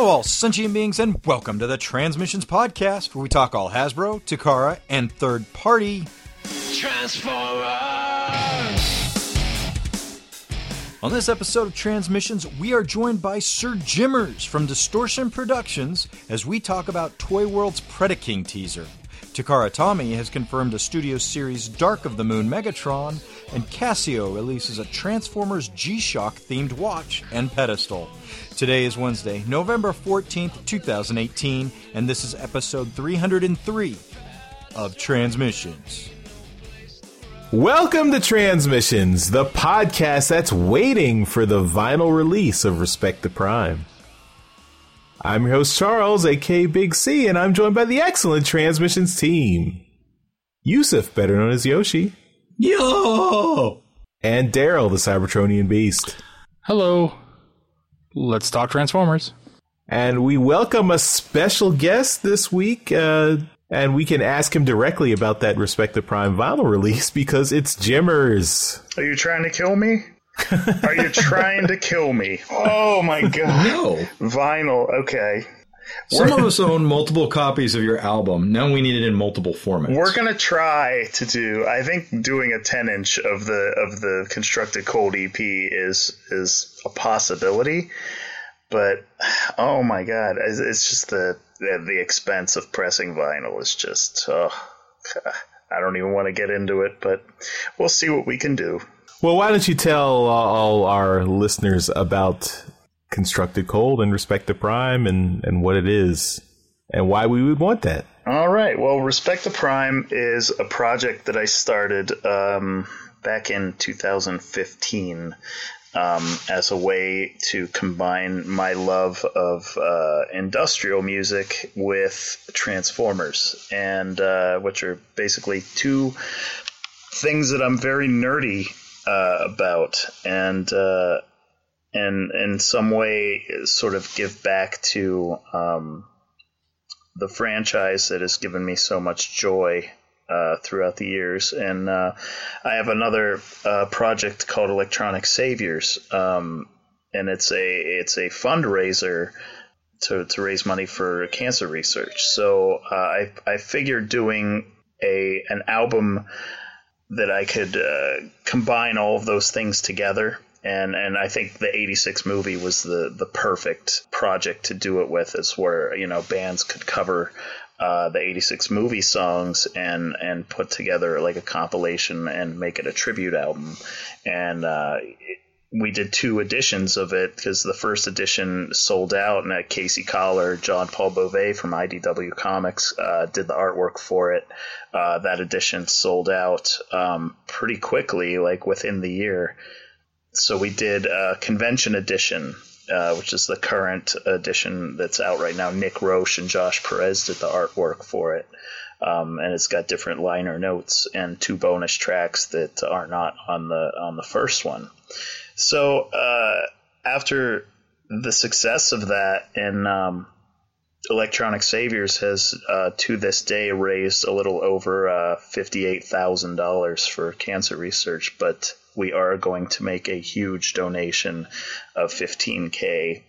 Hello, all sentient beings, and welcome to the Transmissions Podcast, where we talk all Hasbro, Takara, and third-party Transformers! On this episode of Transmissions, we are joined by Sir Jimmers from Distortion Productions as we talk about Toy World's Predaking teaser. Takara Tomy has confirmed a Studio Series Dark of the Moon Megatron, and Casio releases a Transformers G-Shock themed watch and pedestal. Today is Wednesday, November 14th, 2018, and this is episode 303 of Transmissions. Welcome to Transmissions, the podcast that's waiting for the vinyl release of Respect the Prime. I'm your host, Charles, aka Big C, and I'm joined by the excellent Transmissions team. Yusuf, better known as Yoshi. Yo! And Daryl, the Cybertronian Beast. Hello. Let's talk Transformers. And we welcome a special guest this week, and we can ask him directly about that Respect the Prime vinyl release because it's Jimmers. Are you trying to kill me? Are you trying to kill me? Oh my god. No. Vinyl, okay. Some of us own multiple copies of your album. Now we need it in multiple formats. We're going to try to do, I think doing a 10-inch of the Constructed Cold EP is a possibility. But, oh my god, it's just the expense of pressing vinyl is just, I don't even want to get into it, but we'll see what we can do. Well, why don't you tell all our listeners about Constructed Cold and Respect the Prime and what it is and why we would want that. All right. Well, Respect the Prime is a project that I started back in 2015 as a way to combine my love of industrial music with Transformers, and which are basically two things that I'm very nerdy about, and in some way sort of give back to the franchise that has given me so much joy throughout the years. And I have another project called Electronic Saviors, and it's a fundraiser to raise money for cancer research. So I figured doing an album that I could combine all of those things together. And I think the 86 movie was the perfect project to do it with, is where, you know, bands could cover the 86 movie songs and put together like a compilation and make it a tribute album. And we did two editions of it because the first edition sold out, and Casey Collar, John Paul Beauvais from IDW Comics did the artwork for it. That edition sold out pretty quickly, like within the year. So we did a convention edition, which is the current edition that's out right now. Nick Roche and Josh Perez did the artwork for it. And it's got different liner notes and two bonus tracks that are not on the first one. So after the success of that, and Electronic Saviors has to this day raised a little over $58,000 for cancer research, but we are going to make a huge donation of $15,000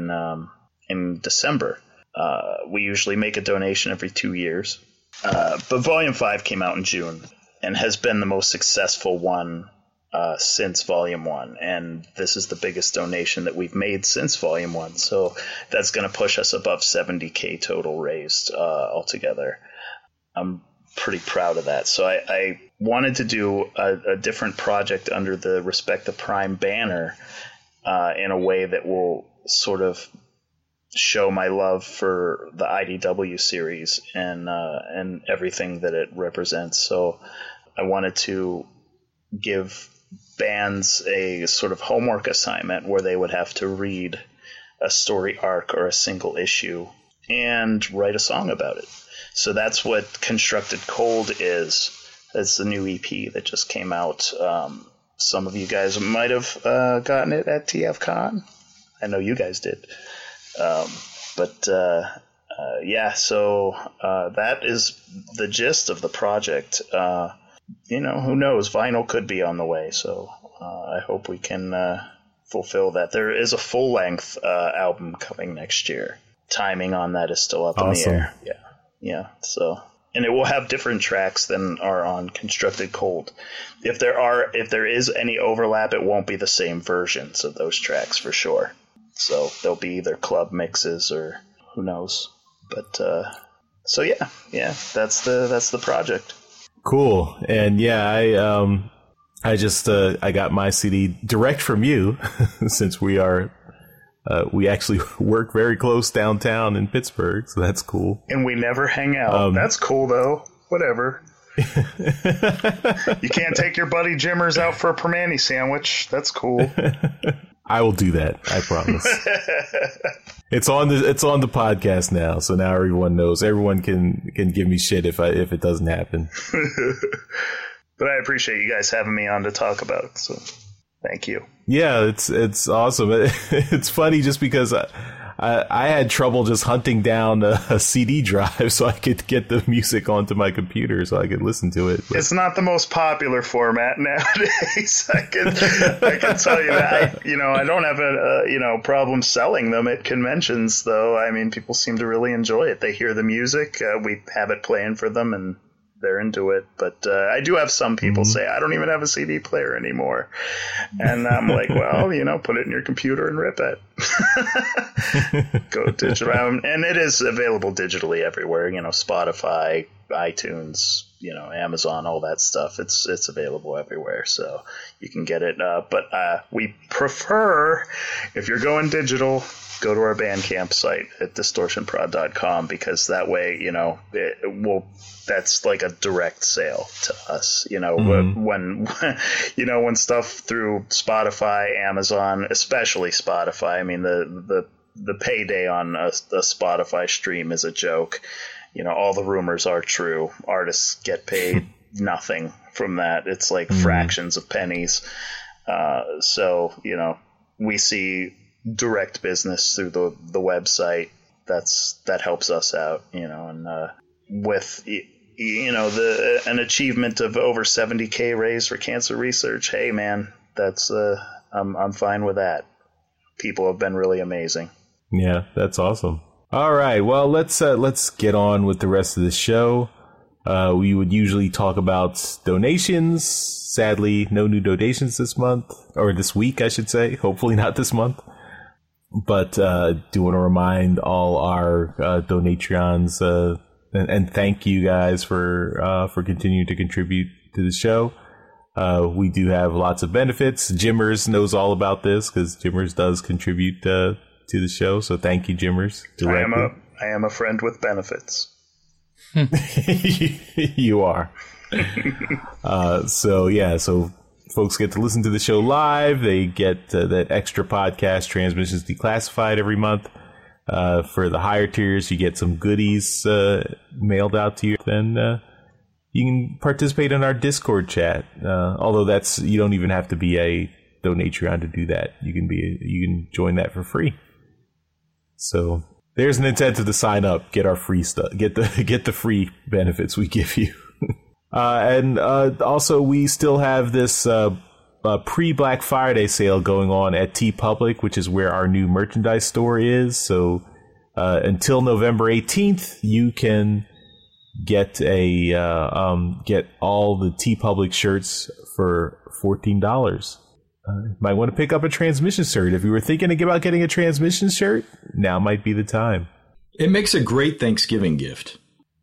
in December. We usually make a donation every 2 years, but Volume 5 came out in June and has been the most successful one since Volume 1, and this is the biggest donation that we've made since Volume 1, so that's going to push us above $70,000 total raised altogether. I'm pretty proud of that. So I wanted to do a different project under the Respect the Prime banner in a way that will sort of show my love for the IDW series and everything that it represents. So I wanted to give bands a sort of homework assignment where they would have to read a story arc or a single issue and write a song about it. So that's what Constructed Cold is. It's the new EP that just came out. Some of you guys might have gotten it at TFCon. I know you guys did. Yeah, so that is the gist of the project. Who knows? Vinyl could be on the way, so I hope we can fulfill that. There is a full-length album coming next year. Timing on that is still up in the air. Yeah. So, and it will have different tracks than are on Constructed Cold. If there is any overlap, it won't be the same versions of those tracks for sure. So there'll be either club mixes or who knows. But so yeah, that's the project. Cool. And yeah, I just I got my CD direct from you since we actually work very close downtown in Pittsburgh, so that's cool. And we never hang out. That's cool though. Whatever. You can't take your buddy Jimmers out for a Permane sandwich. That's cool. I will do that. I promise. It's on the podcast now, so now everyone knows. Everyone can give me shit if it doesn't happen. But I appreciate you guys having me on to talk about it. So thank you. Yeah, it's awesome. It's funny just because I had trouble just hunting down a CD drive so I could get the music onto my computer so I could listen to it. But it's not the most popular format nowadays. I can tell you that. I don't have a problem selling them at conventions, though. I mean, people seem to really enjoy it. They hear the music. We have it playing for them, and they're into it. But I do have some people say, I don't even have a CD player anymore. And I'm like, well, put it in your computer and rip it. Go digital. And it is available digitally everywhere, Spotify, iTunes, Amazon, all that stuff. It's available everywhere. So you can get it. But we prefer, if you're going digital, go to our Bandcamp site at distortionprod.com, because that way, that's like a direct sale to us. When stuff through Spotify, Amazon, especially Spotify, I mean, the payday on a Spotify stream is a joke. All the rumors are true. Artists get paid nothing from that. It's like fractions of pennies. So, we see direct business through the website. That helps us out, and with an achievement of over 70K raised for cancer research. Hey man, that's I'm fine with that. People have been really amazing. Yeah, that's awesome. All right, well, let's get on with the rest of the show. We would usually talk about donations. Sadly, no new donations this month, or this week, I should say. Hopefully not this month. But do want to remind all our Donatreons and thank you guys for continuing to contribute to the show. We do have lots of benefits. Jimmers knows all about this because Jimmers does contribute to the show. So thank you, Jimmers. I am a friend with benefits. You are. So folks get to listen to the show live. They get that extra podcast, Transmissions Declassified, every month. For the higher tiers, you get some goodies mailed out to you. Then you can participate in our Discord chat. Although you don't even have to be a Donatreon to do that. You can join that for free. So there's an incentive to sign up, get our free stuff, get the free benefits we give you. And also, we still have this pre-Black Friday sale going on at TeePublic, which is where our new merchandise store is. So until November 18th, you can get get all the TeePublic shirts for $14. Might want to pick up a transmission shirt. If you were thinking about getting a transmission shirt, now might be the time. It makes a great Thanksgiving gift.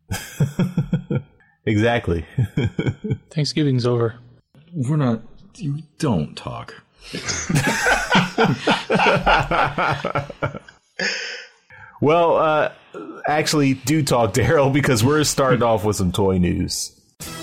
Exactly. Thanksgiving's over. We're not. You don't talk. Well, actually, do talk, Daryl, because we're starting off with some toy news.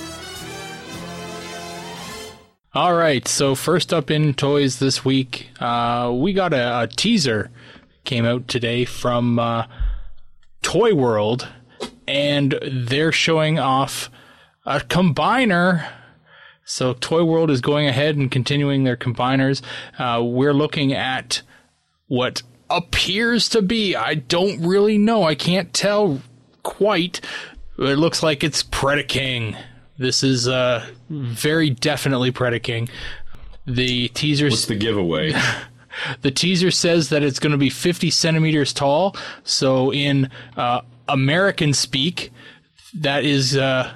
All right, so first up in toys this week, we got a teaser came out today from Toy World, and they're showing off a combiner. So Toy World is going ahead and continuing their combiners. We're looking at what appears to be, I don't really know, I can't tell quite, but it looks like it's Predaking. This is very definitely Predaking. The teasers. What's the giveaway? The teaser says that it's going to be 50 centimeters tall. So in American speak, that is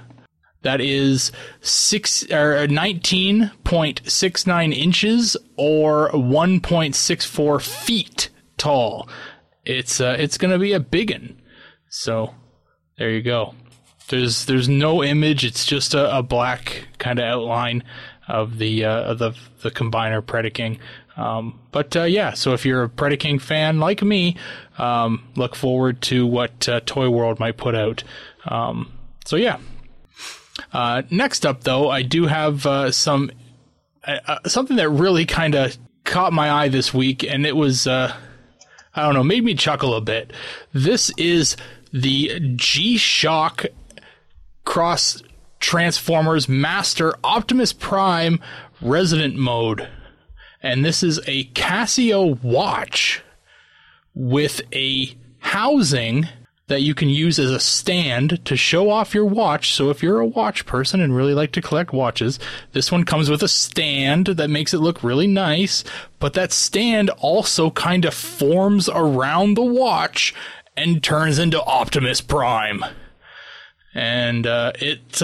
19.69 inches or 1.64 feet tall. It's going to be a biggin. So there you go. There's no image. It's just a black kind of outline of the Combiner Predaking. So if you're a Predaking fan like me, look forward to what Toy World might put out. Next up, though, I do have something that really kind of caught my eye this week, and it was, made me chuckle a bit. This is the G-Shock Cross Transformers Master Optimus Prime Resident Mode. And this is a Casio watch with a housing that you can use as a stand to show off your watch. So if you're a watch person and really like to collect watches, this one comes with a stand that makes it look really nice. But that stand also kind of forms around the watch and turns into Optimus Prime. And it's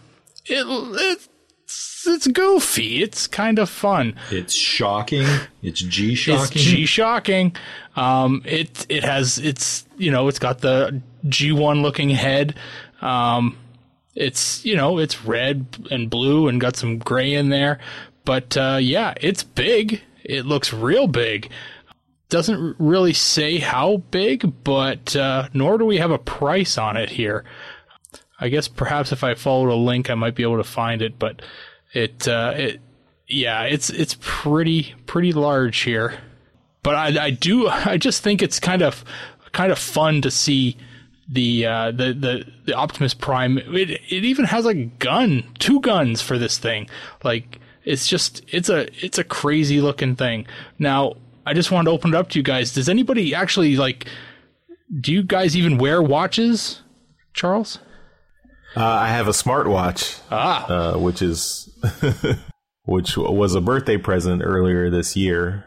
goofy. It's kind of fun. It's shocking. It's G-shocking. It's G-shocking. It has, it's got the G1 looking head. It's red and blue and got some gray in there. But, it's big. It looks real big. Doesn't really say how big, but, nor do we have a price on it here. I guess perhaps if I followed a link, I might be able to find it, but it's pretty large here. But I just think it's kind of fun to see the Optimus Prime. It even has a gun, 2 guns for this thing. Like, it's a crazy looking thing. Now, I just wanted to open it up to you guys. Does anybody actually, do you guys even wear watches, Charles? I have a smartwatch, which was a birthday present earlier this year,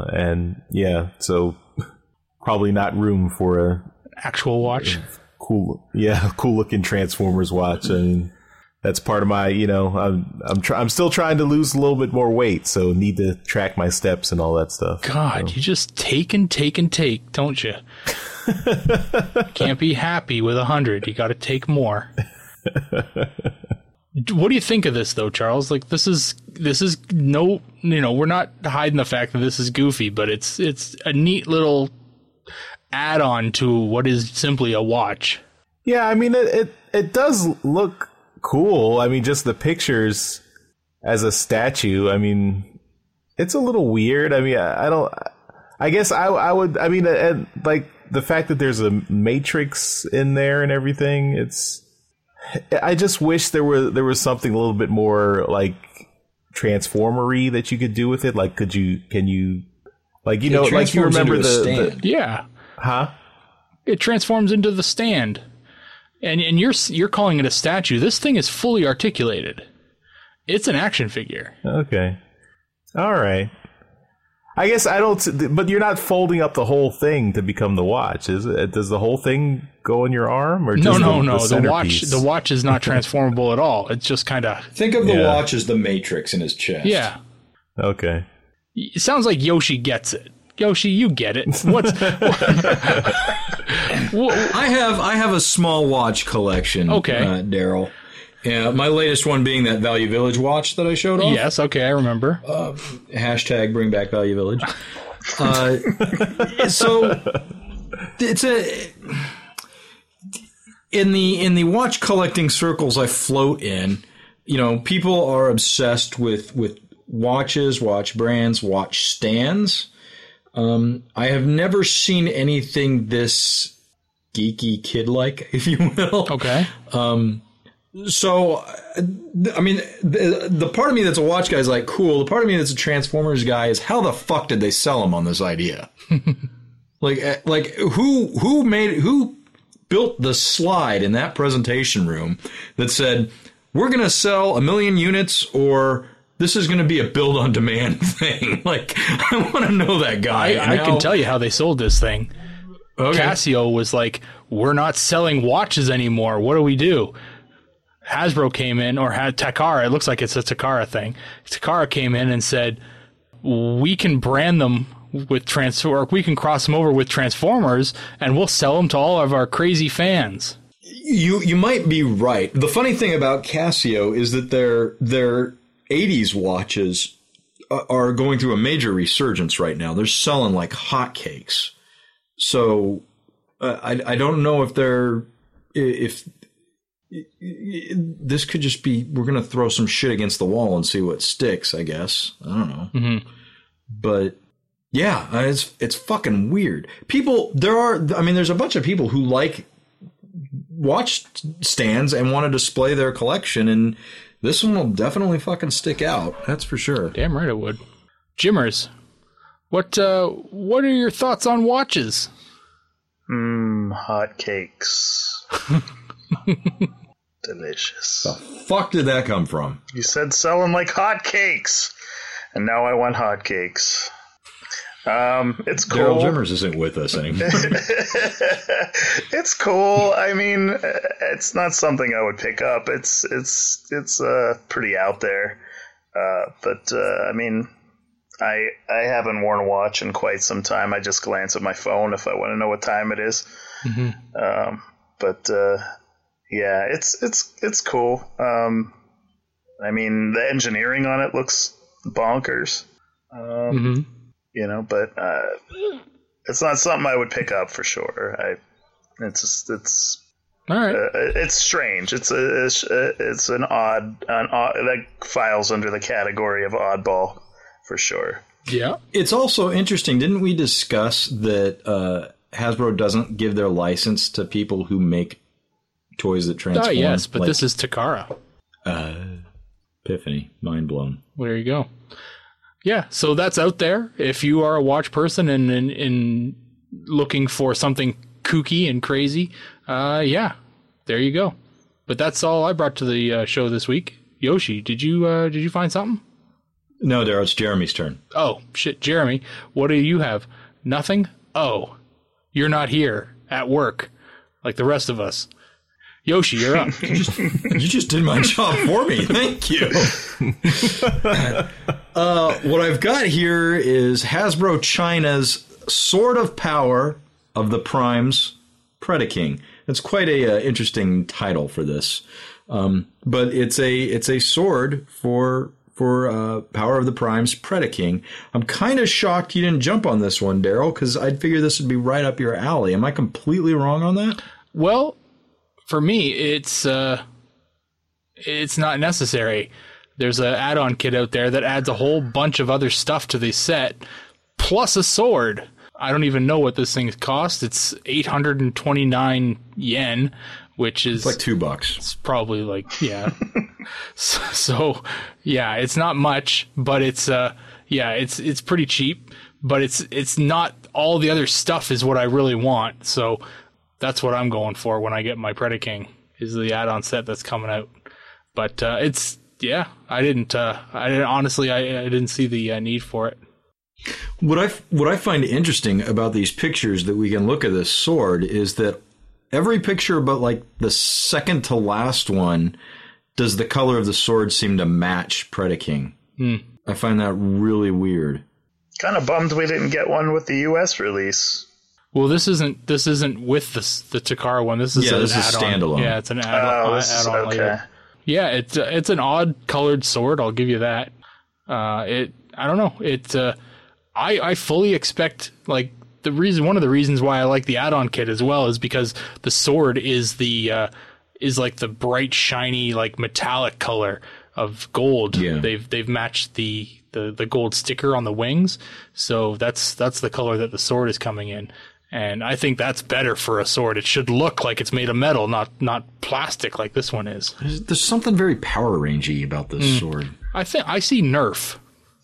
so probably not room for a actual watch. Cool looking Transformers watch. I mean, that's part of my, I'm still trying to lose a little bit more weight, so need to track my steps and all that stuff. God, you just take and take and take, don't you? Can't be happy with 100. You got to take more. What do you think of this, though, Charles? Like, this is no, we're not hiding the fact that this is goofy, but it's a neat little add-on to what is simply a watch. Yeah, I mean, it does look cool. I mean, just the pictures as a statue. I mean, it's a little weird. I mean, I guess I would. I mean, like the fact that there's a Matrix in there and everything. I just wish there was something a little bit more like Transformer-y that you could do with it. Like, can you like you remember the yeah, huh? It transforms into the stand, and you're calling it a statue. This thing is fully articulated. It's an action figure. Okay, all right. I guess I don't, but you're not folding up the whole thing to become the watch, is it? Does the whole thing go in your arm, or just no? The watch is not transformable at all. It's just kind of think of the watch as the Matrix in his chest. Yeah. Okay. It sounds like Yoshi gets it. Yoshi, you get it. I have a small watch collection. Okay, Daryl. Yeah, my latest one being that Value Village watch that I showed off. Yes, okay, I remember. Hashtag bring back Value Village. So it's in the watch collecting circles I float in, people are obsessed with watches, watch brands, watch stands. I have never seen anything this geeky kid-like, if you will. Okay. So, I mean, the part of me that's a watch guy is like, cool. The part of me that's a Transformers guy is, how the fuck did they sell him on this idea? like who built the slide in that presentation room that said, we're going to sell 1 million units or this is going to be a build-on-demand thing. Like, I want to know that guy. I can tell you how they sold this thing. Okay. Casio was like, we're not selling watches anymore. What do we do? Hasbro came in, or had Takara. It looks like it's a Takara thing. Takara came in and said, we can brand them with or we can cross them over with Transformers, and we'll sell them to all of our crazy fans. You might be right. The funny thing about Casio is that their 80s watches are going through a major resurgence right now. They're selling like hotcakes. So I don't know if this could just be, we're going to throw some shit against the wall and see what sticks, I guess. I don't know. Mm-hmm. But yeah, it's fucking weird. There's a bunch of people who like watch stands and want to display their collection, and this one will definitely fucking stick out. That's for sure. Damn right it would. Jimmers, what are your thoughts on watches? Hotcakes. Delicious. The fuck did that come from? You said selling like hotcakes, and now I want hotcakes. It's cool. Daryl Jimmers isn't with us anymore. It's cool. I mean, it's not something I would pick up. It's pretty out there. But I mean, I haven't worn a watch in quite some time. I just glance at my phone if I want to know what time it is. Mm-hmm. Yeah, it's cool. I mean, the engineering on it looks bonkers. Mm-hmm. You know, but it's not something I would pick up for sure. It's all right. It's strange. It's an odd that files under the category of oddball for sure. Yeah. It's also interesting. Didn't we discuss that Hasbro doesn't give their license to people who make toys that transform? Oh yes, but this is Takara. Epiphany, mind blown. Well, there you go. Yeah, so that's out there. If you are a watch person and looking for something kooky and crazy, yeah, there you go. But that's all I brought to the show this week. Yoshi, did you find something? No, Daryl, it's Jeremy's turn. Oh shit, Jeremy, what do you have? Nothing? Oh, you're not here at work like the rest of us. Yoshi, you're up. You just did my job for me. Thank you. What I've got here is Hasbro China's Sword of Power of the Primes Predaking. It's quite a interesting title for this, but it's a sword for Power of the Primes Predaking. I'm kind of shocked you didn't jump on this one, Daryl, because I'd figure this would be right up your alley. Am I completely wrong on that? Well, for me, it's not necessary. There's an add-on kit out there that adds a whole bunch of other stuff to the set, plus a sword. I don't even know what this thing costs. It's 829 yen, which is... It's like $2. It's probably like, yeah. So, yeah, it's not much, but it's pretty cheap, but it's not... All the other stuff is what I really want, so... That's what I'm going for when I get my Predaking, is the add-on set that's coming out. But I didn't see the need for it. What I find interesting about these pictures that we can look at this sword is that every picture but like the second to last one does the color of the sword seem to match Predaking. I find that really weird. Kind of bummed we didn't get one with the US release. Well, this isn't with the Takara one. This is this is standalone. Yeah, it's an add-on okay. later. Yeah, it's an odd colored sword. I'll give you that. I don't know. I fully expect, like, one of the reasons why I like the add-on kit as well is because the sword is like the bright, shiny, like metallic color of gold. Yeah. They've matched the gold sticker on the wings, so that's the color that the sword is coming in. And I think that's better for a sword. It should look like it's made of metal, not plastic like this one is. There's something very Power Rangey about this sword. I see Nerf.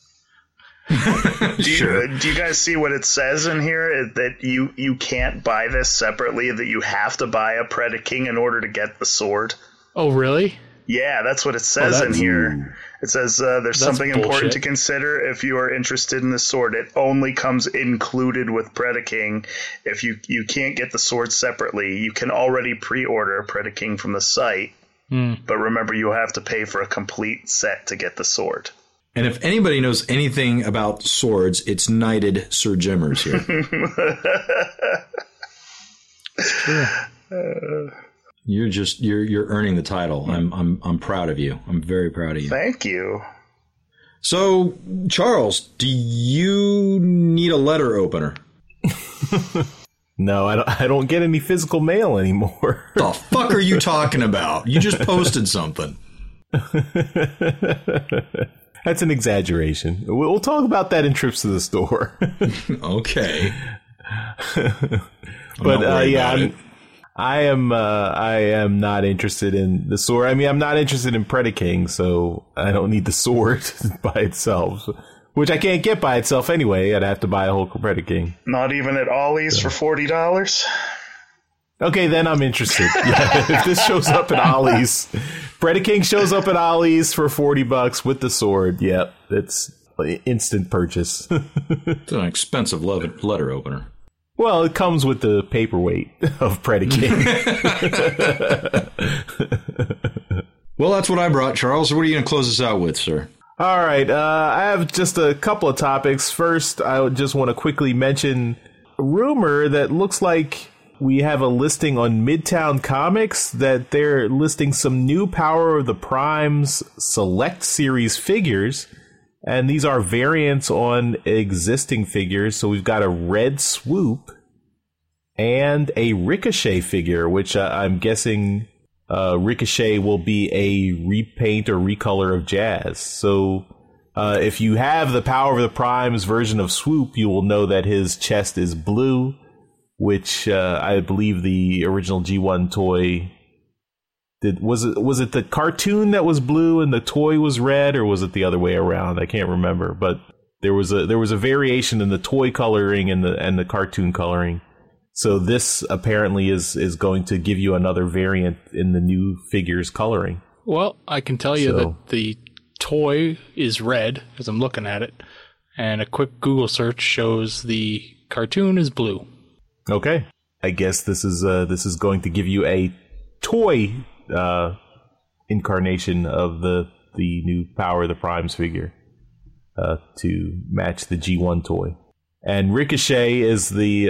Do you guys see what it says in here? That you can't buy this separately, that you have to buy a Predaking in order to get the sword? Oh, really? Yeah, that's what it says in here. It says there's something important bullshit to consider if you are interested in the sword. It only comes included with Predaking. If you can't get the sword separately, you can already pre-order Predaking from the site. But remember, you have to pay for a complete set to get the sword. And if anybody knows anything about swords, it's knighted Sir Jimmers here. You're earning the title. I'm proud of you. I'm very proud of you. Thank you. So, Charles, do you need a letter opener? No, I don't get any physical mail anymore. The fuck are you talking about? You just posted something. That's an exaggeration. We'll talk about that in trips to the store. Okay. But yeah, I am not interested in the sword. I mean, I'm not interested in Predaking, so I don't need the sword by itself, which I can't get by itself anyway. I'd have to buy a whole Predaking. Not even at Ollie's for $40? Okay, then I'm interested. Yeah, if this shows up at Ollie's, Predaking shows up at Ollie's for $40 with the sword. Yep, it's instant purchase. It's an expensive letter opener. Well, it comes with the paperweight of Predaking. Well, that's what I brought, Charles. What are you going to close us out with, sir? All right, I have just a couple of topics. First, I just want to quickly mention a rumor that looks like we have a listing on Midtown Comics that they're listing some new Power of the Primes Select Series figures. And these are variants on existing figures. So we've got a Red Swoop and a Ricochet figure, which I'm guessing Ricochet will be a repaint or recolor of Jazz. So if you have the Power of the Primes version of Swoop, you will know that his chest is blue, which I believe the original G1 toy was it the cartoon that was blue and the toy was red, or was it the other way around? I can't remember, but there was a variation in the toy coloring and the cartoon coloring. So this apparently is going to give you another variant in the new figure's coloring. Well, I can tell you that the toy is red as I'm looking at it, and a quick Google search shows the cartoon is blue. Okay, I guess this is going to give you a toy incarnation of the new Power of the Primes figure to match the G1 toy. And Ricochet was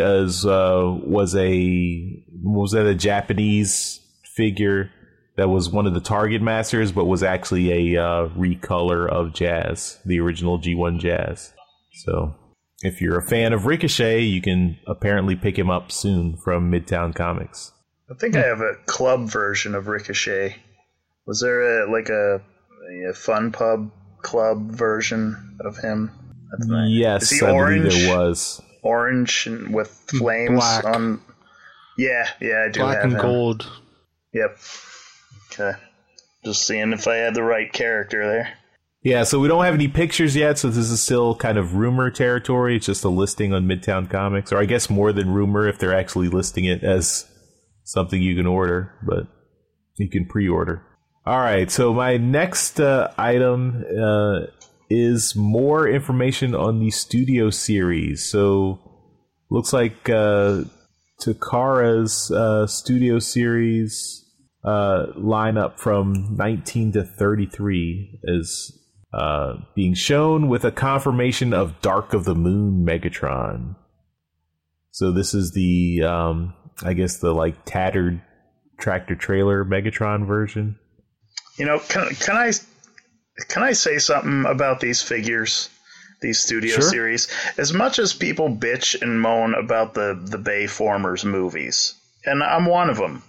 a Japanese figure that was one of the Target Masters, but was actually a recolor of Jazz, the original G1 Jazz. So if you're a fan of Ricochet, you can apparently pick him up soon from Midtown Comics. I think I have a club version of Ricochet. Was there a Fun Pub club version of him? Yes, I believe there was. Orange and with flames Black. on. Yeah, I do Black have and him. gold. Yep. Okay. Just seeing if I had the right character there. Yeah, so we don't have any pictures yet, so this is still kind of rumor territory. It's just a listing on Midtown Comics, or I guess more than rumor if they're actually listing it as something you can order, but you can pre-order. All right, so my next item is more information on the Studio Series. So looks like Takara's Studio Series lineup from 19 to 33 is being shown with a confirmation of Dark of the Moon Megatron. So this is the I guess the tattered tractor trailer Megatron version. You know, can I say something about these figures, these Studio Series? As much as people bitch and moan about the Bayformers movies, and I'm one of them,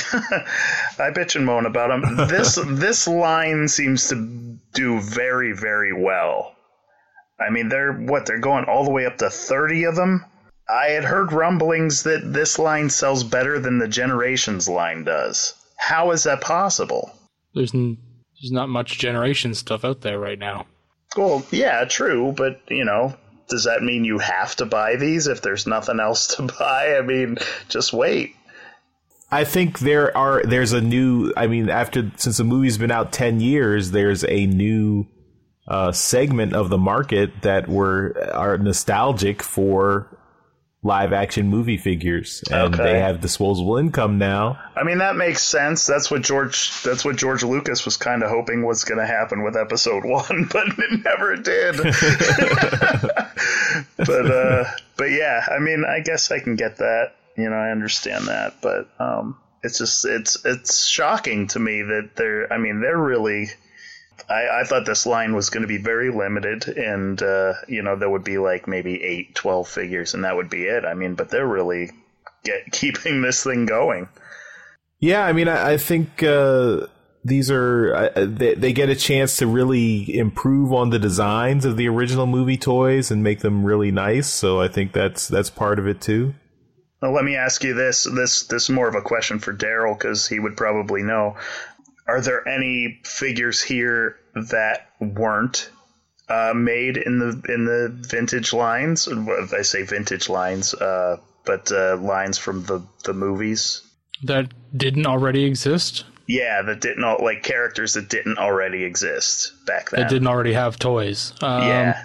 I bitch and moan about them. This line seems to do very, very well. I mean, they're going all the way up to 30 of them. I had heard rumblings that this line sells better than the Generations line does. How is that possible? There's not much Generation stuff out there right now. Well, yeah, true, but, does that mean you have to buy these if there's nothing else to buy? I mean, just wait. I think there's a new, I mean, since the movie's been out 10 years, there's a new segment of the market that are nostalgic for live action movie figures, and they have disposable income now. I mean, that makes sense. That's what George Lucas was kind of hoping was going to happen with Episode 1, but it never did. But yeah, I mean, I guess I can get that. You know, I understand that, but it's just it's shocking to me that they're really. I thought this line was going to be very limited, and there would be like maybe 8-12 figures, and that would be it. I mean, but they're really keeping this thing going. Yeah, I mean, I think these are they get a chance to really improve on the designs of the original movie toys and make them really nice. So I think that's part of it too. Well, let me ask you this is more of a question for Daryl, because he would probably know. Are there any figures here that weren't made in the vintage lines? I say vintage lines, but lines from the movies that didn't already exist. Yeah, that didn't like characters that didn't already exist back then. That didn't already have toys. Yeah.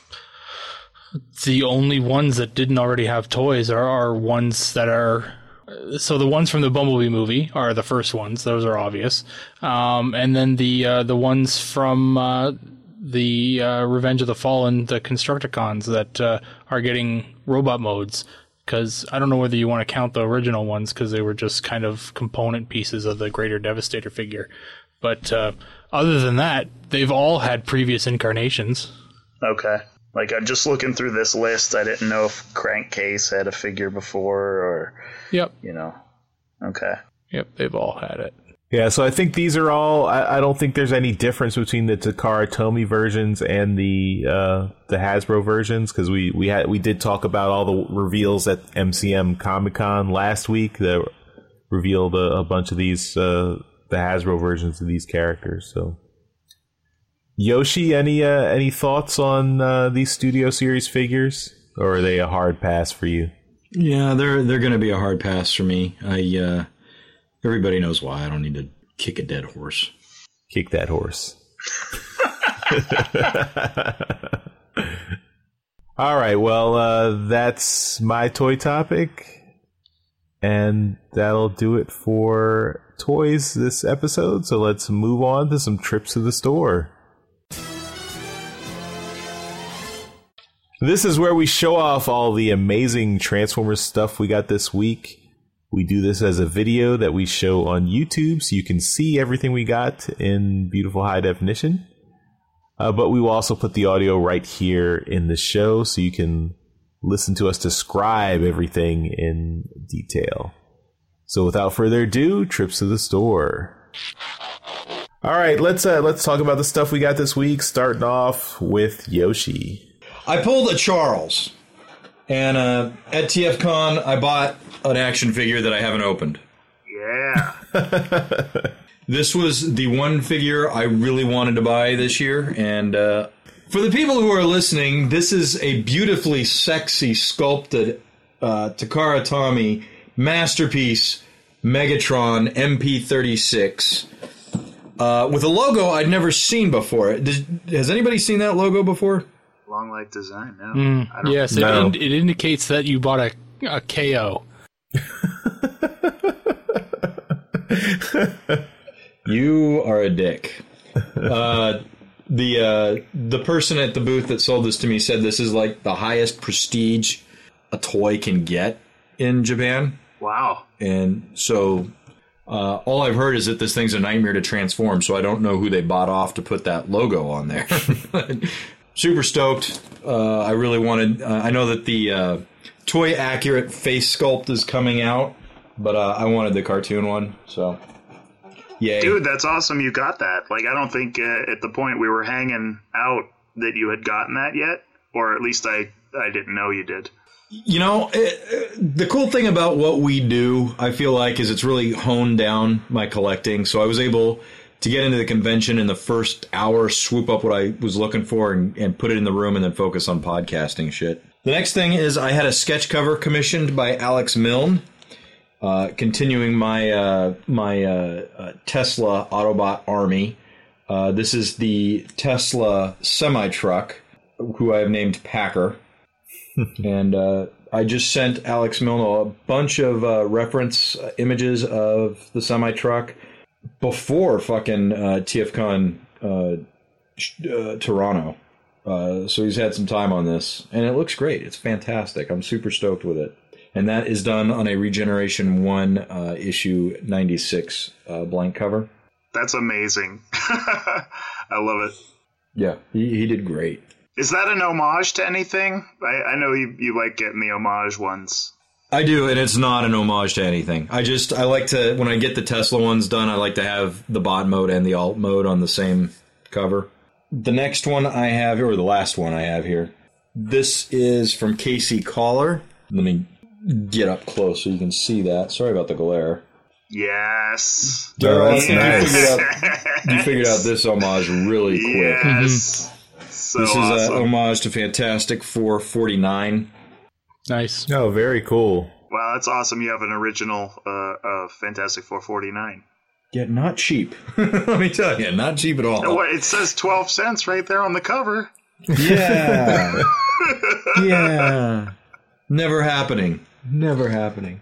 The only ones that didn't already have toys are ones that are. So the ones from the Bumblebee movie are the first ones; those are obvious. And then the ones from the Revenge of the Fallen, the Constructicons that are getting robot modes. Because I don't know whether you want to count the original ones, because they were just kind of component pieces of the Greater Devastator figure. But other than that, they've all had previous incarnations. Okay. Like, I'm just looking through this list. I didn't know if Crankcase had a figure before, or... Yep. Okay. Yep, they've all had it. Yeah, so I think these are all... I don't think there's any difference between the Takara Tomy versions and the Hasbro versions, because we did talk about all the reveals at MCM Comic-Con last week that revealed a bunch of these, the Hasbro versions of these characters, so... Yoshi, any thoughts on these Studio Series figures, or are they a hard pass for you? Yeah, they're going to be a hard pass for me. Everybody knows why. I don't need to kick a dead horse. Kick that horse. All right, well, that's my toy topic, and that'll do it for toys this episode. So let's move on to some trips to the store. This is where we show off all the amazing Transformers stuff we got this week. We do this as a video that we show on YouTube, so you can see everything we got in beautiful high definition. But we will also put the audio right here in the show, so you can listen to us describe everything in detail. So without further ado, trips to the store. All right, let's talk about the stuff we got this week, starting off with Yoshi. I pulled a Charles, and at TFCon, I bought an action figure that I haven't opened. Yeah. This was the one figure I really wanted to buy this year, and for the people who are listening, this is a beautifully sexy sculpted Takara Tomy masterpiece Megatron MP36 with a logo I'd never seen before. Has anybody seen that logo before? Long Life Design, no. Yes, No. It indicates that you bought a KO. You are a dick. The person at the booth that sold this to me said this is like the highest prestige a toy can get in Japan. Wow. And so all I've heard is that this thing's a nightmare to transform, so I don't know who they bought off to put that logo on there. Super stoked. I really wanted... I know that the toy accurate face sculpt is coming out, but I wanted the cartoon one, so... Yay. Dude, that's awesome you got that. Like, I don't think at the point we were hanging out that you had gotten that yet, or at least I didn't know you did. You know, the cool thing about what we do, I feel like, is it's really honed down my collecting. So I was able to get into the convention in the first hour, swoop up what I was looking for, and put it in the room, and then focus on podcasting shit. The next thing is I had a sketch cover commissioned by Alex Milne. continuing my Tesla Autobot army. This is the Tesla semi-truck, who I have named Packer. And I just sent Alex Milno a bunch of reference images of the semi-truck before fucking TFCon Toronto. So he's had some time on this, and it looks great. It's fantastic. I'm super stoked with it. And that is done on a Regeneration 1 issue 96 blank cover. That's amazing. I love it. Yeah, he did great. Is that an homage to anything? I know you like getting the homage ones. I do, and it's not an homage to anything. I like to, when I get the Tesla ones done, I like to have the bot mode and the alt mode on the same cover. The next one I have, or the last one I have here, this is from Casey Collar. Let me get up close so you can see that. Sorry about the glare. Yes. That's nice. You figured out this homage really quick. Yes. So this is awesome. an homage to Fantastic Four 49. Nice. Oh, very cool. Wow, that's awesome. You have an original Fantastic Four 49. Yeah, not cheap. Let me tell you, not cheap at all. What, it says 12 cents right there on the cover. Yeah. Yeah. Never happening. Never happening.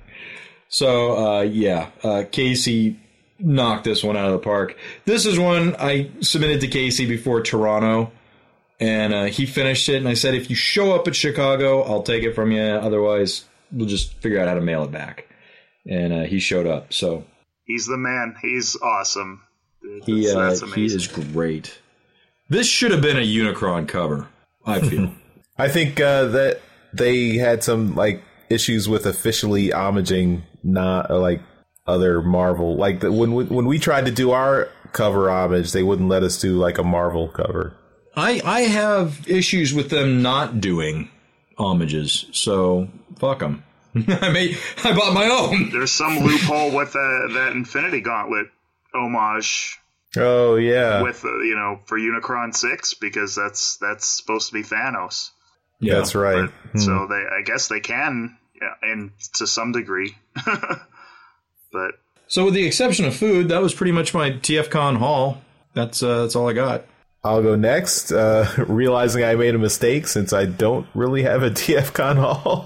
So, Casey knocked this one out of the park. This is one I submitted to Casey before Toronto, and he finished it, and I said, if you show up at Chicago, I'll take it from you. Otherwise, we'll just figure out how to mail it back. And he showed up, so... He's the man. He's awesome. That's amazing. He is great. This should have been a Unicron cover, I feel. I think that they had some issues with officially homaging not other Marvel. When we tried to do our cover homage, they wouldn't let us do a Marvel cover. I have issues with them not doing homages, so fuck them. I bought my own. There's some loophole with that Infinity Gauntlet homage. Oh yeah, with for Unicron 6, because that's supposed to be Thanos. Yeah, that's right. So I guess they can, and to some degree. But so, with the exception of food, that was pretty much my TFCon haul. That's all I got. I'll go next, realizing I made a mistake since I don't really have a TFCon haul.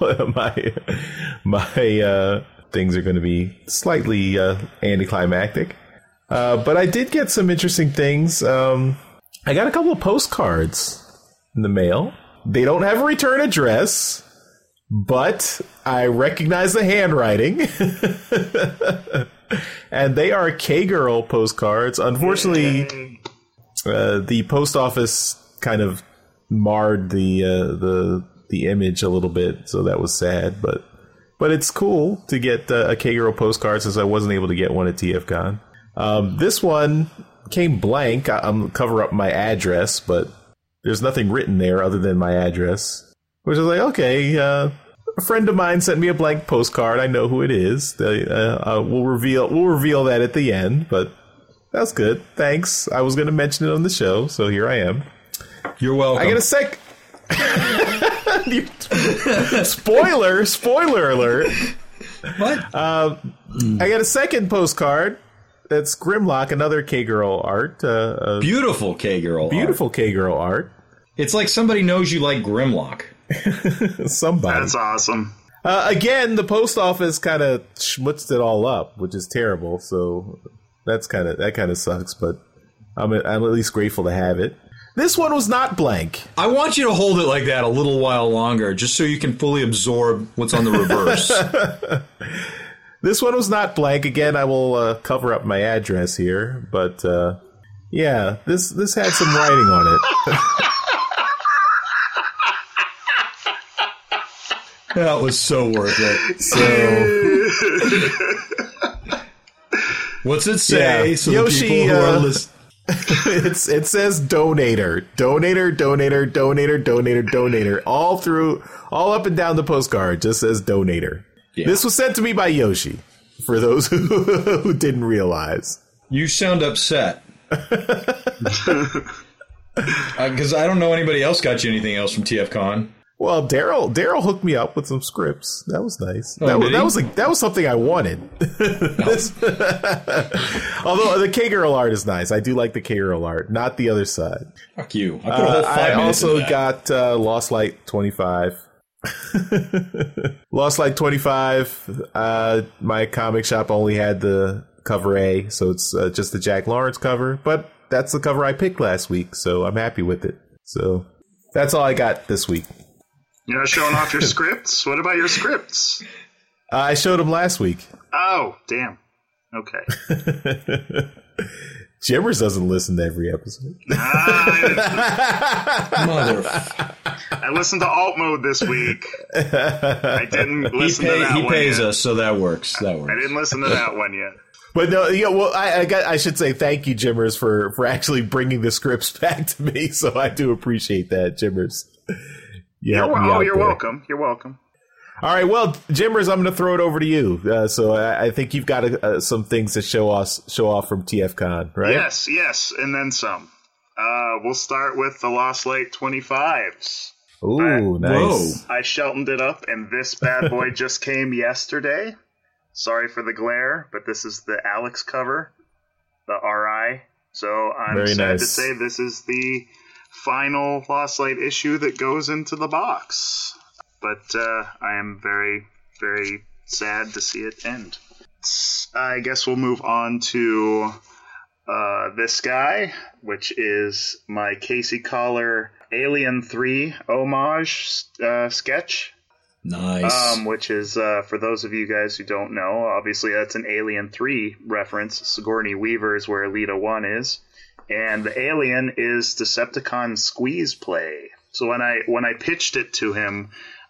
my things are going to be slightly anticlimactic. But I did get some interesting things. I got a couple of postcards in the mail. They don't have a return address, but I recognize the handwriting. And they are K-Girl postcards. Unfortunately... the post office kind of marred the image a little bit, so that was sad. But it's cool to get a K-Girl postcard since I wasn't able to get one at TFCon. This one came blank. I'm cover up my address, but there's nothing written there other than my address. Which is okay. A friend of mine sent me a blank postcard. I know who it is. We'll reveal that at the end, but. That's good. Thanks. I was going to mention it on the show, so here I am. You're welcome. I get a Spoiler alert. What? I got a second postcard. That's Grimlock, another K-Girl art. Beautiful K-Girl Beautiful K-Girl art. It's like somebody knows you like Grimlock. Somebody. That's awesome. Again, the post office kind of schmutzed it all up, which is terrible, so... That kind of sucks, but I'm at least grateful to have it. This one was not blank. I want you to hold it like that a little while longer, just so you can fully absorb what's on the reverse. This one was not blank. Again, I will cover up my address here, but yeah, this had some writing on it. That was so worth it. So. What's it say? Yeah. So Yoshi, the people who are listening. It says donator, all up and down the postcard. Just says donator. Yeah. This was sent to me by Yoshi. For those who didn't realize, you sound upset because I don't know anybody else got you anything else from TFCon. Well, Daryl hooked me up with some scripts. That was nice. Oh, that was something I wanted. Although the K-Girl art is nice. I do like the K-Girl art, not the other side. Fuck you. I put a whole 5 I minutes also into that. got Lost Light 25. Lost Light 25. My comic shop only had the cover A, so it's just the Jack Lawrence cover. But that's the cover I picked last week, so I'm happy with it. So that's all I got this week. You're not showing off your scripts? What about your scripts? I showed them last week. Oh, damn. Okay. Jimmers doesn't listen to every episode. I listened to Alt Mode this week. I didn't listen to that one. He pays yet. us, so that works. I didn't listen to that one yet. But no, yeah. Well, I should say thank you, Jimmers, for actually bringing the scripts back to me. So I do appreciate that, Jimmers. You're welcome. You're welcome. All right, well, Jimmers, I'm going to throw it over to you. So I think you've got some things to show off from TFCon, right? Yes, and then some. We'll start with the Lost Light 25s. Ooh, nice. I sheltoned it up, and this bad boy just came yesterday. Sorry for the glare, but this is the Alex cover, the RI. So I'm Very sad nice. to say this is the final Lost Light issue that goes into the box. But I am very, very sad to see it end. I guess we'll move on to this guy, which is my Casey Collar Alien 3 homage sketch. Nice. Which is, for those of you guys who don't know, obviously that's an Alien 3 reference. Sigourney Weaver is where Elita 1 is. And the alien is Decepticon Squeeze Play. So when I pitched it to him,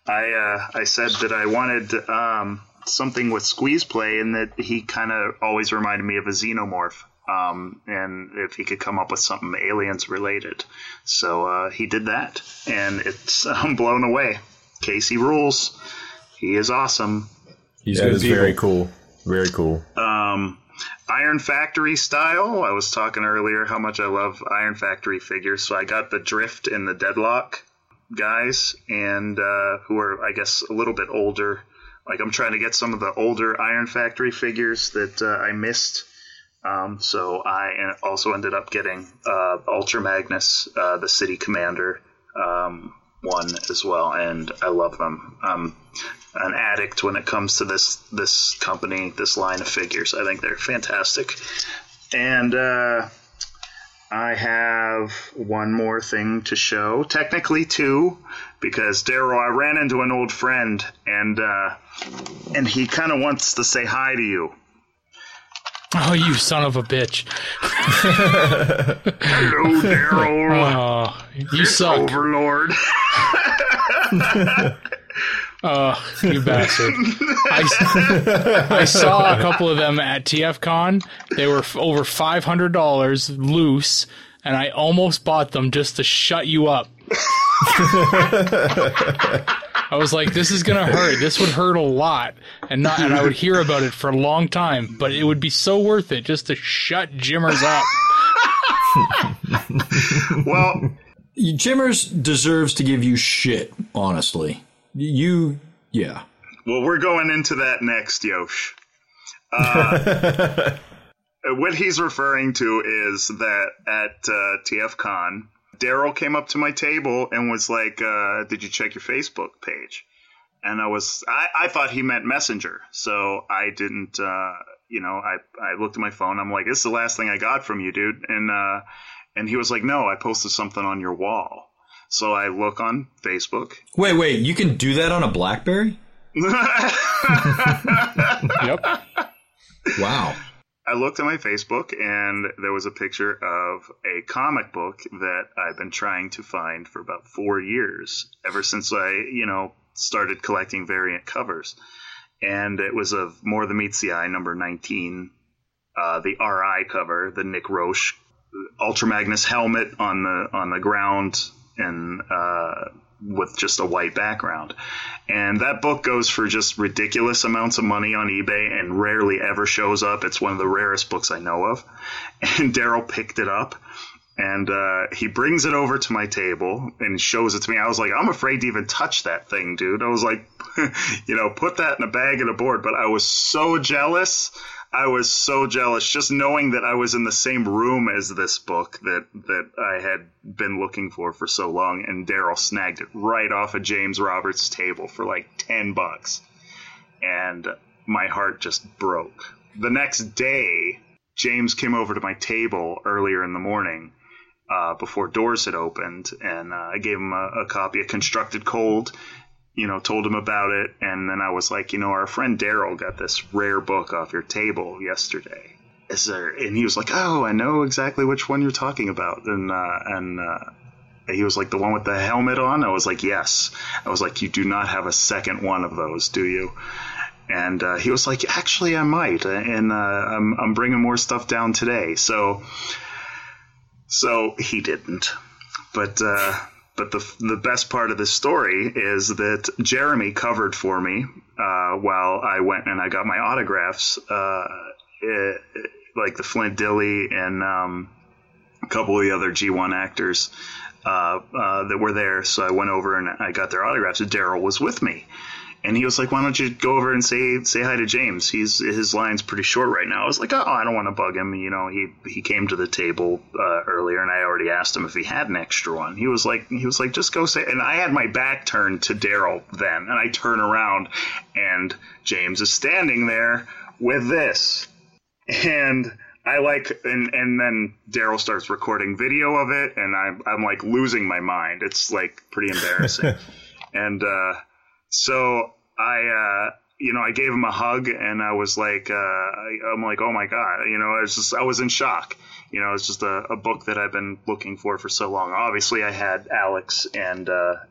I said that I wanted something with Squeeze Play, and that he kind of always reminded me of a xenomorph. And if he could come up with something aliens related. So he did that, and I'm blown away. Casey rules. He is awesome. That is very cool. Very cool. Iron Factory style. I was talking earlier how much I love Iron Factory figures, so I got the Drift and the Deadlock guys, and who are, I guess, a little bit older. Like, I'm trying to get some of the older Iron Factory figures that I missed. So I also ended up getting Ultra Magnus, the City Commander one as well, and I love them. I'm an addict when it comes to this company, this line of figures. I think they're fantastic. And I have one more thing to show, technically two, because Daryl, I ran into an old friend, and he kind of wants to say hi to you. Oh, you son of a bitch. Hello, Daryl. Oh, you suck. Overlord. Oh, you bastard. I saw a couple of them at TFCon. They were over $500 loose, and I almost bought them just to shut you up. I was like, this is going to hurt. This would hurt a lot. And I would hear about it for a long time, but it would be so worth it just to shut Jimmers up. Well, Jimmers deserves to give you shit, honestly. Yeah. Well, we're going into that next, Yosh. What he's referring to is that at TFCon, Daryl came up to my table and was like, did you check your Facebook page? And I thought he meant Messenger. So I didn't, I looked at my phone. I'm like, this is the last thing I got from you, dude. And he was like, no, I posted something on your wall. So I look on Facebook. Wait, you can do that on a BlackBerry? Yep. Wow. I looked at my Facebook, and there was a picture of a comic book that I've been trying to find for about 4 years, ever since I, started collecting variant covers. And it was of More Than Meets the Eye, number 19, the RI cover, the Nick Roche Ultra Magnus helmet on the ground, and with just a white background. And that book goes for just ridiculous amounts of money on eBay and rarely ever shows up. It's one of the rarest books I know of. And Daryl picked it up, And he brings it over to my table and shows it to me. I was like, I'm afraid to even touch that thing, dude. I was like, put that in a bag and a board. But I was so jealous. Just knowing that I was in the same room as this book that I had been looking for so long. And Daryl snagged it right off of James Roberts' table for like $10. And my heart just broke. The next day, James came over to my table earlier in the morning before doors had opened, and I gave him a copy of Constructed Cold, told him about it, and then I was like, our friend Daryl got this rare book off your table yesterday. Is there? And he was like, oh, I know exactly which one you're talking about, and he was like, the one with the helmet on? I was like, yes. I was like, you do not have a second one of those, do you? And he was like, actually, I might, and I'm bringing more stuff down today. So he didn't. But the best part of this story is that Jeremy covered for me while I went and I got my autographs, like the Flint Dille and a couple of the other G1 actors that were there. So I went over and I got their autographs. And Daryl was with me. And he was like, why don't you go over and say hi to James? His line's pretty short right now. I was like, oh, I don't want to bug him. He came to the table earlier, and I already asked him if he had an extra one. He was like, just go say. And I had my back turned to Daryl then, and I turn around, and James is standing there with this. And I and then Daryl starts recording video of it, and I'm like losing my mind. It's like pretty embarrassing. And so I gave him a hug, and I was like, I'm like, oh my God, I was in shock. It's just a book that I've been looking for so long. Obviously I had Alex and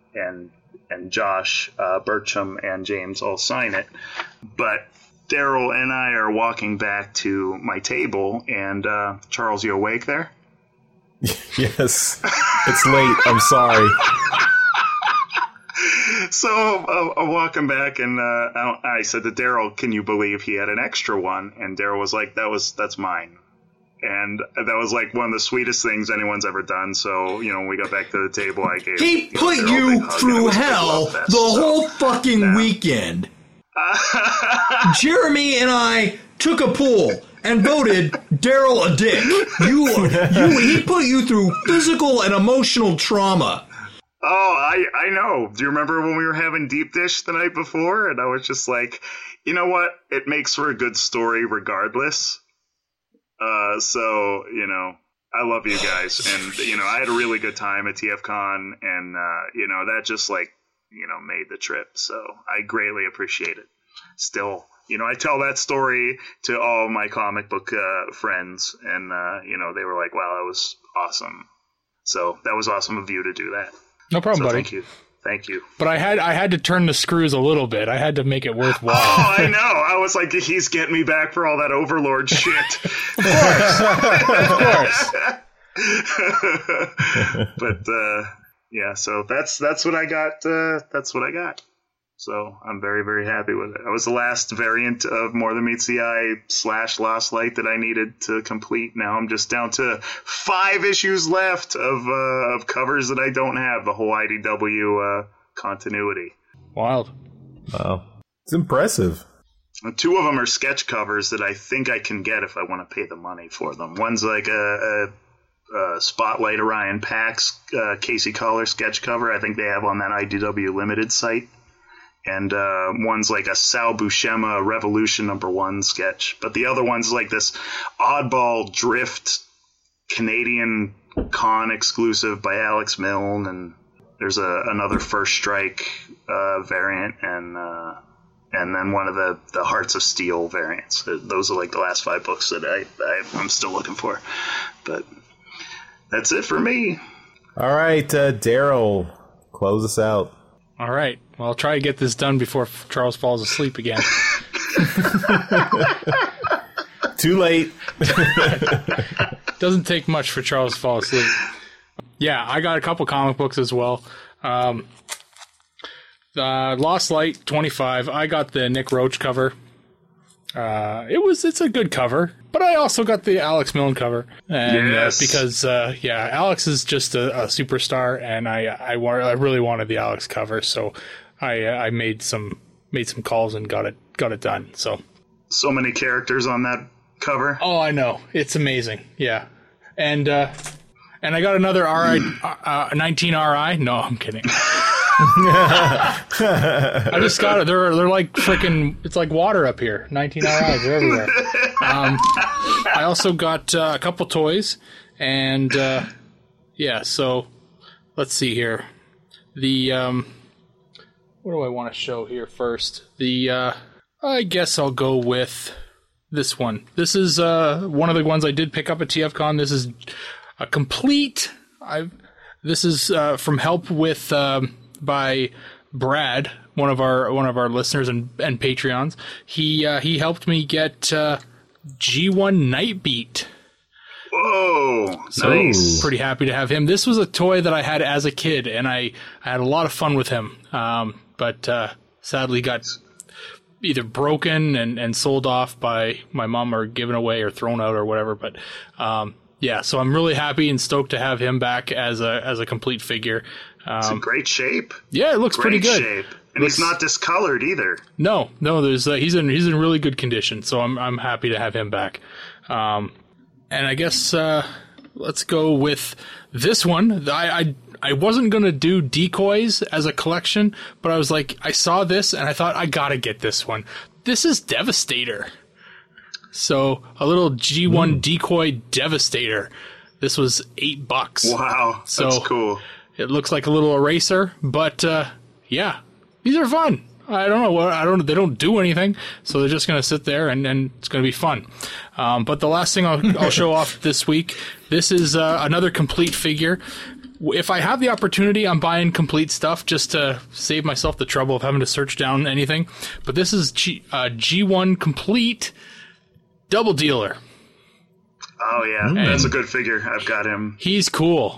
Josh Burcham and James all sign it, but Daryl and I are walking back to my table, and Charles, you awake there? Yes. It's late. I'm sorry. So I'm walking back, and I said to Daryl, can you believe he had an extra one? And Daryl was like, that's mine. And that was like one of the sweetest things anyone's ever done. So, when we got back to the table, I gave He put you through hell the whole fucking weekend. Jeremy and I took a poll and voted Daryl a dick. He put you through physical and emotional trauma. Oh, I know. Do you remember when we were having deep dish the night before? And I was just like, you know what? It makes for a good story regardless. So, I love you guys. And, I had a really good time at TFCon. And, that just made the trip. So I greatly appreciate it. Still, I tell that story to all my comic book friends. And, they were like, wow, that was awesome. So that was awesome of you to do that. No problem, buddy. Thank you. But I had to turn the screws a little bit. I had to make it worthwhile. Oh, I know. I was like, he's getting me back for all that Overlord shit. Of course. But yeah. So that's what I got. That's what I got. So I'm very, very happy with it. I was the last variant of More Than Meets the Eye / Lost Light that I needed to complete. Now I'm just down to 5 issues left of covers that I don't have, the whole IDW continuity. Wild. Wow. It's impressive. 2 of them are sketch covers that I think I can get if I want to pay the money for them. One's like a Spotlight Orion Pax Casey Collar sketch cover I think they have on that IDW Limited site. And one's like a Sal Buscema Revolution #1 sketch. But the other one's like this oddball drift Canadian con exclusive by Alex Milne. And there's another First Strike variant and then one of the Hearts of Steel variants. Those are like the last 5 books that I'm still looking for. But that's it for me. All right, Daryl, close us out. All right. Well, I'll try to get this done before Charles falls asleep again. Too late. Doesn't take much for Charles to fall asleep. Yeah, I got a couple comic books as well. Lost Light 25. I got the Nick Roach cover. It's a good cover, but I also got the Alex Milne cover, and Yes. because Alex is just a superstar, and I really wanted the Alex cover, so I made some calls and got it done. So many characters on that cover. oh, I know, it's amazing, yeah, and I got another 19 RI. No, I'm kidding. I just got it. They're like freaking. It's like water up here. 19 RIs. They're everywhere. I also got a couple toys, and So let's see here. The what do I want to show here first? I guess I'll go with this one. This is one of the ones I did pick up at TFCon. This is a complete. This is from Help with. By Brad, one of our listeners and Patreons. He helped me get G1 Nightbeat. Whoa, So nice. pretty happy to have him. This was a toy that I had as a kid, and I had a lot of fun with him. But sadly got either broken and sold off by my mom, or given away or thrown out or whatever. But so I'm really happy and stoked to have him back as a complete figure. It's in great shape. Yeah, it looks pretty Great good. shape. And he's not discolored either. No, there's he's in really good condition, so I'm happy to have him back. And I guess let's go with this one. I wasn't gonna do decoys as a collection, but I was like, I saw this and I thought I gotta get this one. This is Devastator. So a little G1 decoy Devastator. This was $8. Wow, that's So- cool. It looks like a little eraser, but these are fun. I don't know. They don't do anything, so they're just going to sit there and it's going to be fun. But the last thing I'll show off this week, this is another complete figure. If I have the opportunity, I'm buying complete stuff just to save myself the trouble of having to search down anything. But this is G1 Complete Double Dealer. Oh, yeah. That's a good figure. I've got him. He's cool.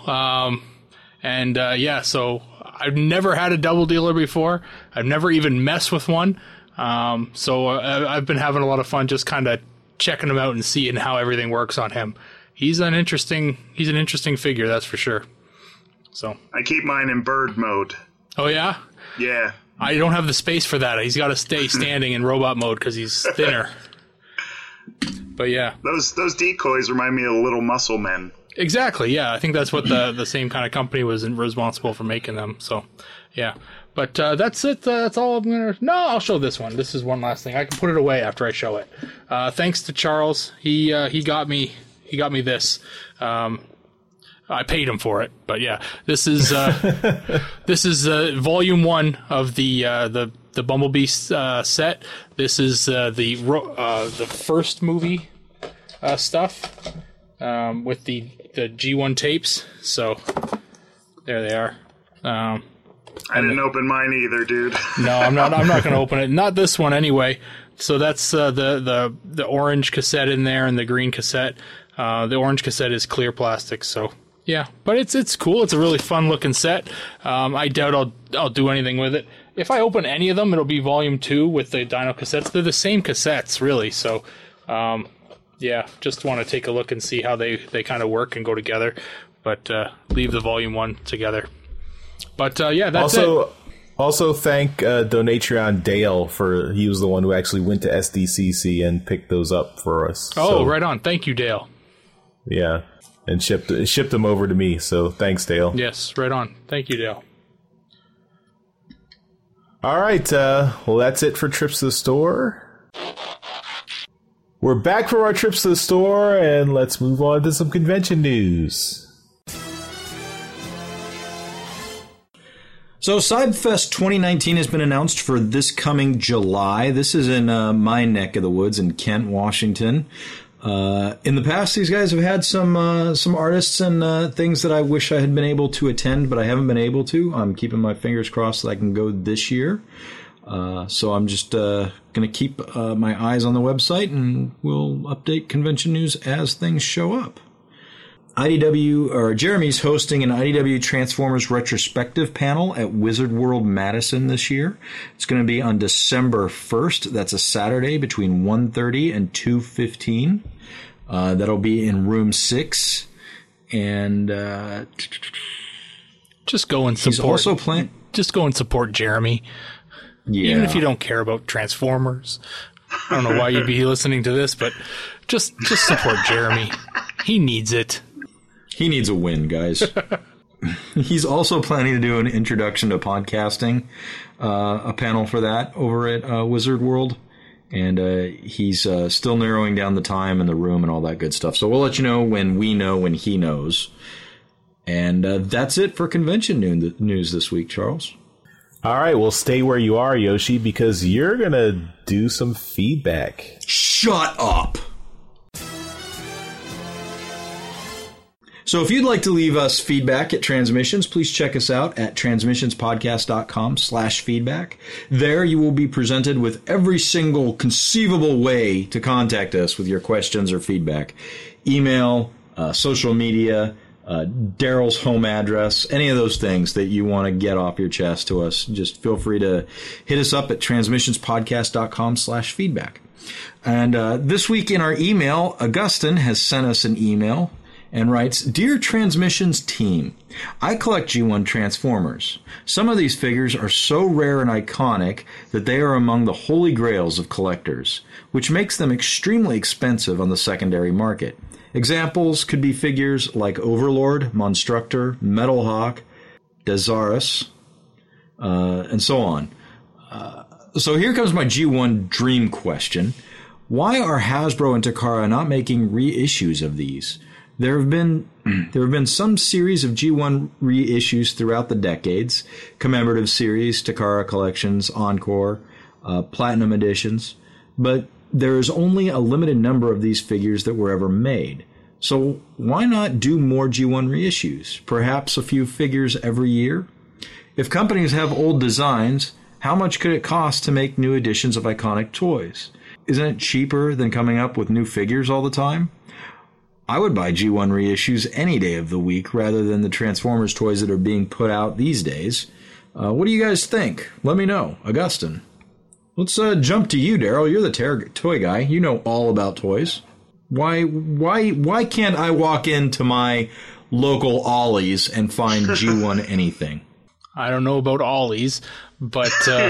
So I've never had a double dealer before. I've never even messed with one. So I've been having a lot of fun just kind of checking him out and seeing how everything works on him. He's an interesting figure, that's for sure. So I keep mine in bird mode. oh yeah, Yeah. I don't have the space for that. He's got to stay standing in robot mode because he's thinner. But yeah, Those decoys remind me of Little Muscle Men. exactly. Yeah, I think that's what the same kind of company was responsible for making them. So yeah, but that's it. That's all I'm gonna. No, I'll show this one. This is one last thing. I can put it away after I show it. Thanks to Charles, he got me this. I paid him for it, but yeah, this is volume 1 of the Bumblebee set. This is the first movie stuff with the G1 tapes. So there they are. I didn't open mine either, dude. No, I'm not going to open it. Not this one anyway. So that's the orange cassette in there and the green cassette. The orange cassette is clear plastic, so yeah. But it's cool. It's a really fun looking set. I doubt I'll do anything with it. If I open any of them, it'll be volume 2 with the Dino cassettes. They're the same cassettes, really. So yeah, just want to take a look and see how they kind of work and go together. But leave the volume 1 together. But yeah, that's it. Also, thank Donatreon Dale he was the one who actually went to SDCC and picked those up for us. Oh, So, right on. Thank you, Dale. yeah, and shipped them over to me. So thanks, Dale. Yes, right on. Thank you, Dale. All right, well, that's it for trips to the store. We're back from our trips to the store, and let's move on to some convention news. So CyberFest 2019 has been announced for this coming July. This is in my neck of the woods in Kent, Washington. In the past, these guys have had some artists and things that I wish I had been able to attend, but I haven't been able to. I'm keeping my fingers crossed that I can go this year. So I'm just going to keep my eyes on the website, and we'll update convention news as things show up. Jeremy's hosting an IDW Transformers retrospective panel at Wizard World Madison this year. It's going to be on December 1st. That's a Saturday between 1:30 and 2:15. That'll be in room 6. And just go and support. He's also just go and support Jeremy. Yeah. Even if you don't care about Transformers. I don't know why you'd be listening to this, but just support Jeremy. He needs it. He needs a win, guys. He's also planning to do an introduction to podcasting, a panel for that over at Wizard World. And he's still narrowing down the time and the room and all that good stuff. So we'll let you know when we know when he knows. And that's it for convention news this week, Charles. All right, well, stay where you are, Yoshi, because you're going to do some feedback. Shut up! So if you'd like to leave us feedback at Transmissions, please check us out at transmissionspodcast.com/feedback. There you will be presented with every single conceivable way to contact us with your questions or feedback. Email, social media, Daryl's home address, any of those things that you want to get off your chest to us. Just feel free to hit us up at transmissionspodcast.com/feedback. And this week in our email, Augustine has sent us an email and writes, Dear Transmissions team, I collect G1 Transformers. Some of these figures are so rare and iconic that they are among the holy grails of collectors, which makes them extremely expensive on the secondary market. Examples could be figures like Overlord, Monstructor, Metalhawk, Dezaris, and so on. So here comes my G1 dream question. Why are Hasbro and Takara not making reissues of these? There have been some series of G1 reissues throughout the decades, commemorative series, Takara collections, Encore, Platinum editions, but there is only a limited number of these figures that were ever made. So why not do more G1 reissues? Perhaps a few figures every year? If companies have old designs, how much could it cost to make new editions of iconic toys? Isn't it cheaper than coming up with new figures all the time? I would buy G1 reissues any day of the week rather than the Transformers toys that are being put out these days. What do you guys think? Let me know. Augustine. Let's jump to you, Daryl. You're the toy guy. You know all about toys. Why can't I walk into my local Ollie's and find G1 anything? I don't know about Ollie's, but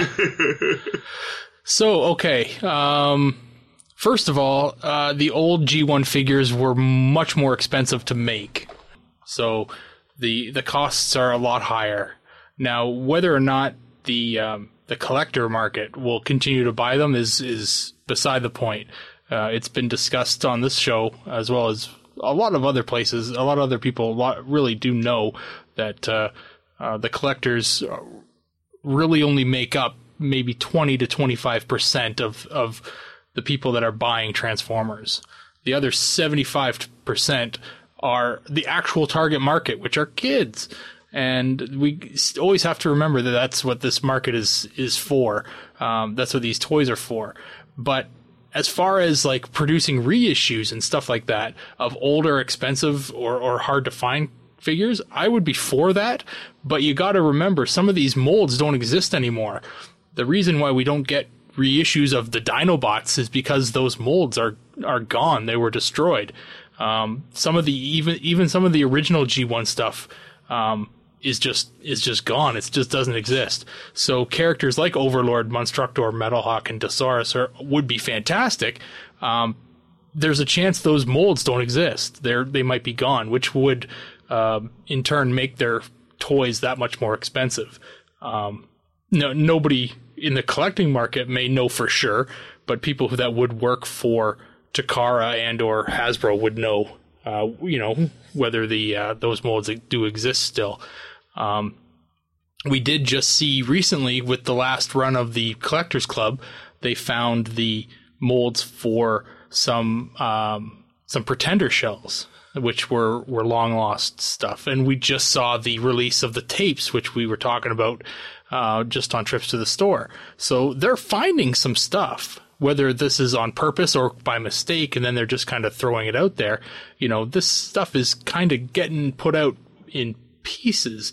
so okay. First of all, the old G1 figures were much more expensive to make, so the costs are a lot higher. Now, whether or not the collector market will continue to buy them is beside the point. It's been discussed on this show as well as a lot of other places. A lot of other people really do know that the collectors really only make up maybe 20 to 25% of the people that are buying Transformers. The other 75% are the actual target market, which are kids. And we always have to remember that that's what this market is for. That's what these toys are for. But as far as like producing reissues and stuff like that of older, expensive, or hard to find figures, I would be for that. But you got to remember, some of these molds don't exist anymore. The reason why we don't get reissues of the Dinobots is because those molds are gone. They were destroyed. Some of the even some of the original G1 stuff is just gone. It just doesn't exist. So characters like Overlord, Monstructor, Metalhawk, and Dezaris would be fantastic. There's a chance those molds don't exist. They might be gone, which would in turn make their toys that much more expensive. Nobody in the collecting market may know for sure, but people that would work for Takara and or Hasbro would know, whether those molds do exist still. We did just see recently with the last run of the Collectors Club, they found the molds for some Pretender shells, which were long lost stuff. And we just saw the release of the tapes, which we were talking about just on trips to the store. So they're finding some stuff. whether this is on purpose or by mistake, and then they're just kind of throwing it out there. This stuff is kind of getting put out in pieces.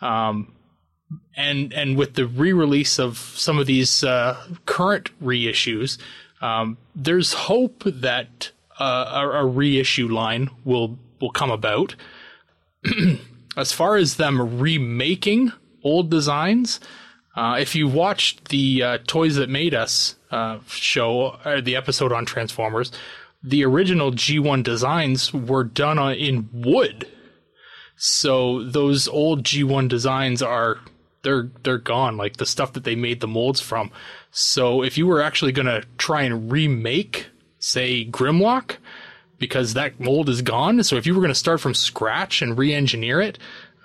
And with the re-release of some of these current reissues, there's hope that a reissue line will come about. As far as them remaking old designs, if you watched the Toys That Made Us show, the episode on Transformers, the original G1 designs were done in wood. So those old G1 designs they're gone, like the stuff that they made the molds from. So if you were actually going to try and remake, say, Grimlock, because that mold is gone, so if you were going to start from scratch and re-engineer it,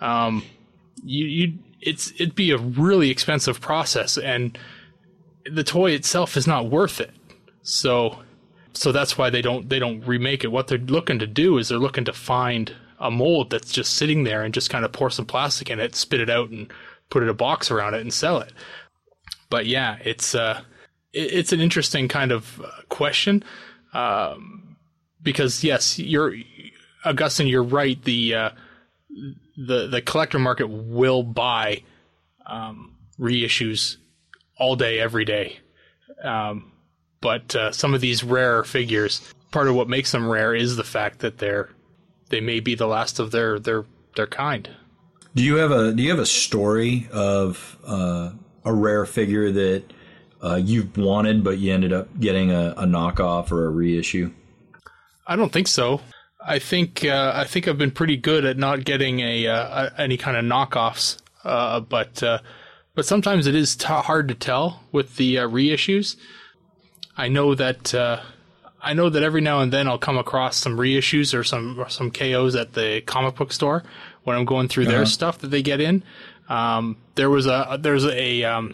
it'd be a really expensive process, and the toy itself is not worth it. So that's why they don't remake it. What they're looking to do is they're looking to find a mold that's just sitting there and just kind of pour some plastic in it, spit it out, and put a box around it and sell it. But yeah, it's an interesting kind of question, because yes, Augustine, you're right. The collector market will buy reissues all day, every day. But some of these rare figures, part of what makes them rare is the fact that they may be the last of their kind. Do you have a story of a rare figure that you've wanted but you ended up getting a knockoff or a reissue? I don't think so. I think I've been pretty good at not getting any kind of knockoffs. But sometimes it is hard to tell with the reissues. I know that every now and then I'll come across some reissues or some KOs at the comic book store when I'm going through their stuff that they get in. There's a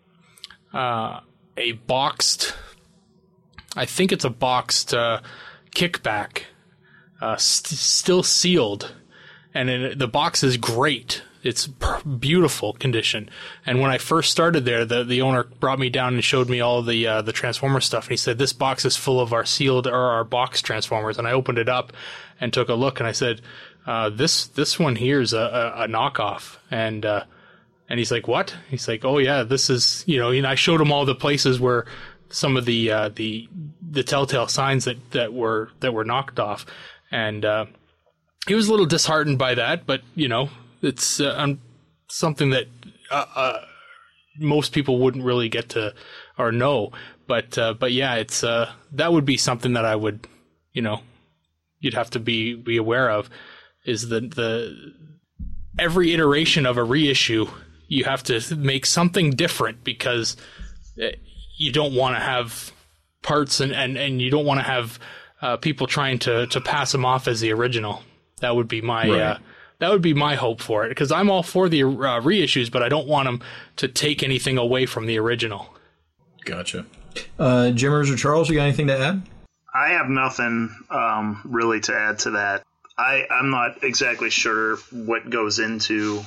boxed, I think it's a boxed kickback, still sealed, and the box is great. It's beautiful condition. And when I first started there, the owner brought me down and showed me all the Transformer stuff. And he said, "This box is full of our sealed or our box Transformers." And I opened it up and took a look, and I said, "This one here is a knockoff." And he's like, "What?" He's like, "Oh yeah, this is And I showed him all the places where some of the telltale signs that were knocked off, and he was a little disheartened by that, but it's something that most people wouldn't really get to or know. But yeah, it's that would be something that I would, you'd have to be aware of, is the every iteration of a reissue, you have to make something different, because you don't want to have parts and you don't want to have people trying to pass them off as the original. That would be my right. That would be my hope for it, because I'm all for the reissues, but I don't want them to take anything away from the original. Gotcha. Jimmers or Charles, you got anything to add? I have nothing really to add to that. I'm not exactly sure what goes into,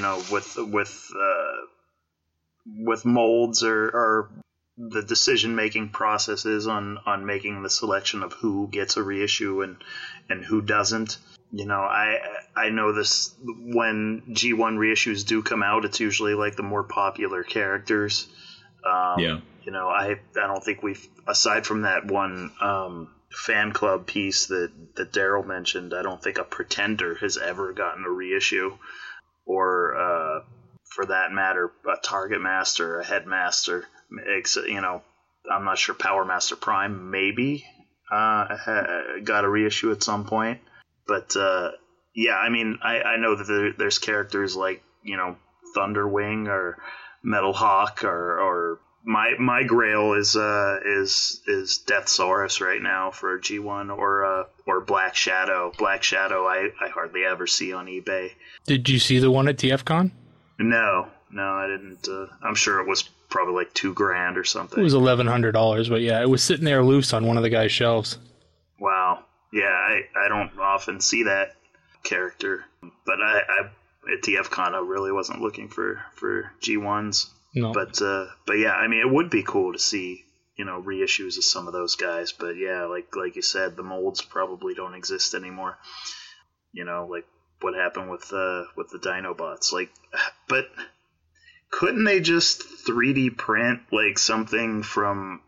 with molds or the decision-making processes on making the selection of who gets a reissue and who doesn't. I know this, when G1 reissues do come out, it's usually like the more popular characters. Yeah. I don't think we've, aside from that one fan club piece that Daryl mentioned, I don't think a Pretender has ever gotten a reissue, or for that matter, a Target Master, a Headmaster. I'm not sure. Power Master Prime maybe got a reissue at some point. But, yeah, I mean, I know that there's characters like, Thunderwing or Metal Hawk, or my grail is Deathsaurus right now for G1, or Black Shadow. Black Shadow I hardly ever see on eBay. Did you see the one at TFCon? No, I didn't. I'm sure it was probably like $2,000 or something. It was $1,100, but yeah, it was sitting there loose on one of the guy's shelves. Wow. Yeah, I don't often see that character, but I at TFCon I really wasn't looking for G1s. No. But yeah, I mean, it would be cool to see reissues of some of those guys. But yeah, like you said, the molds probably don't exist anymore. Like what happened with the Dinobots. But couldn't they just 3D print like something from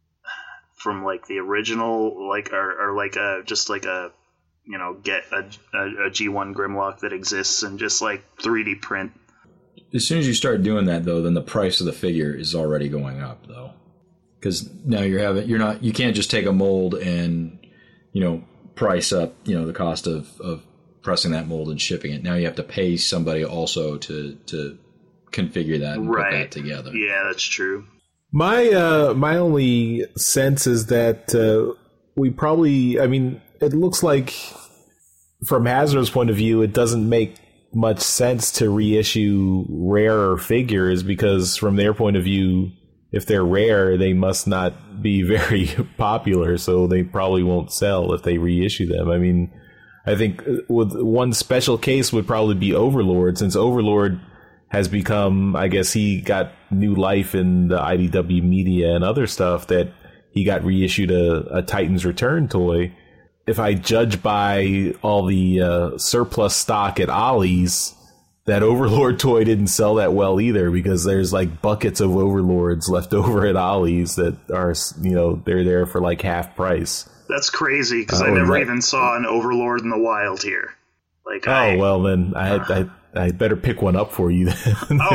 like the original, or just like a get a G1 Grimlock that exists and just like 3D print? As soon as you start doing that, though, then the price of the figure is already going up, though, because now you can't just take a mold and price up the cost of pressing that mold and shipping it. Now you have to pay somebody also to configure that and put that together. Yeah, that's true. My only sense is that we probably, it looks like from Hasbro's point of view, it doesn't make much sense to reissue rarer figures, because from their point of view, if they're rare, they must not be very popular, so they probably won't sell if they reissue them. I think with one special case would probably be Overlord, since Overlord has become, I guess he got new life in the IDW media and other stuff, that he got reissued a Titans Return toy. If I judge by all the surplus stock at Ollie's, that Overlord toy didn't sell that well either, because there's like buckets of Overlords left over at Ollie's that are, they're there for like half price. That's crazy, because I never even saw an Overlord in the wild here. Well then I better pick one up for you then.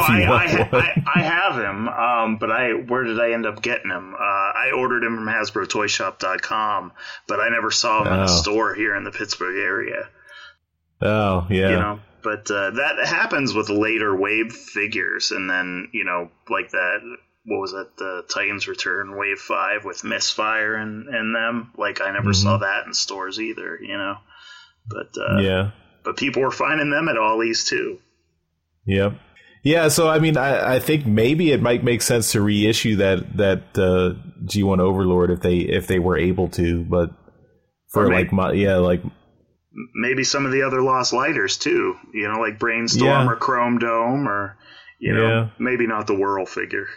I have him, but where did I end up getting him? I ordered him from HasbroToyShop.com, but I never saw him in a store here in the Pittsburgh area. Oh, yeah. But that happens with later wave figures, and then, like that, what was that, the Titans Return Wave 5 with Misfire and them? Like, I never saw that in stores either, But, yeah. But people were finding them at Ollie's too. Yep. Yeah, so I think maybe it might make sense to reissue that G1 Overlord if they were able to, but for maybe some of the other Lost Lighters too, like Brainstorm or Chrome Dome, or maybe not the Whirl figure.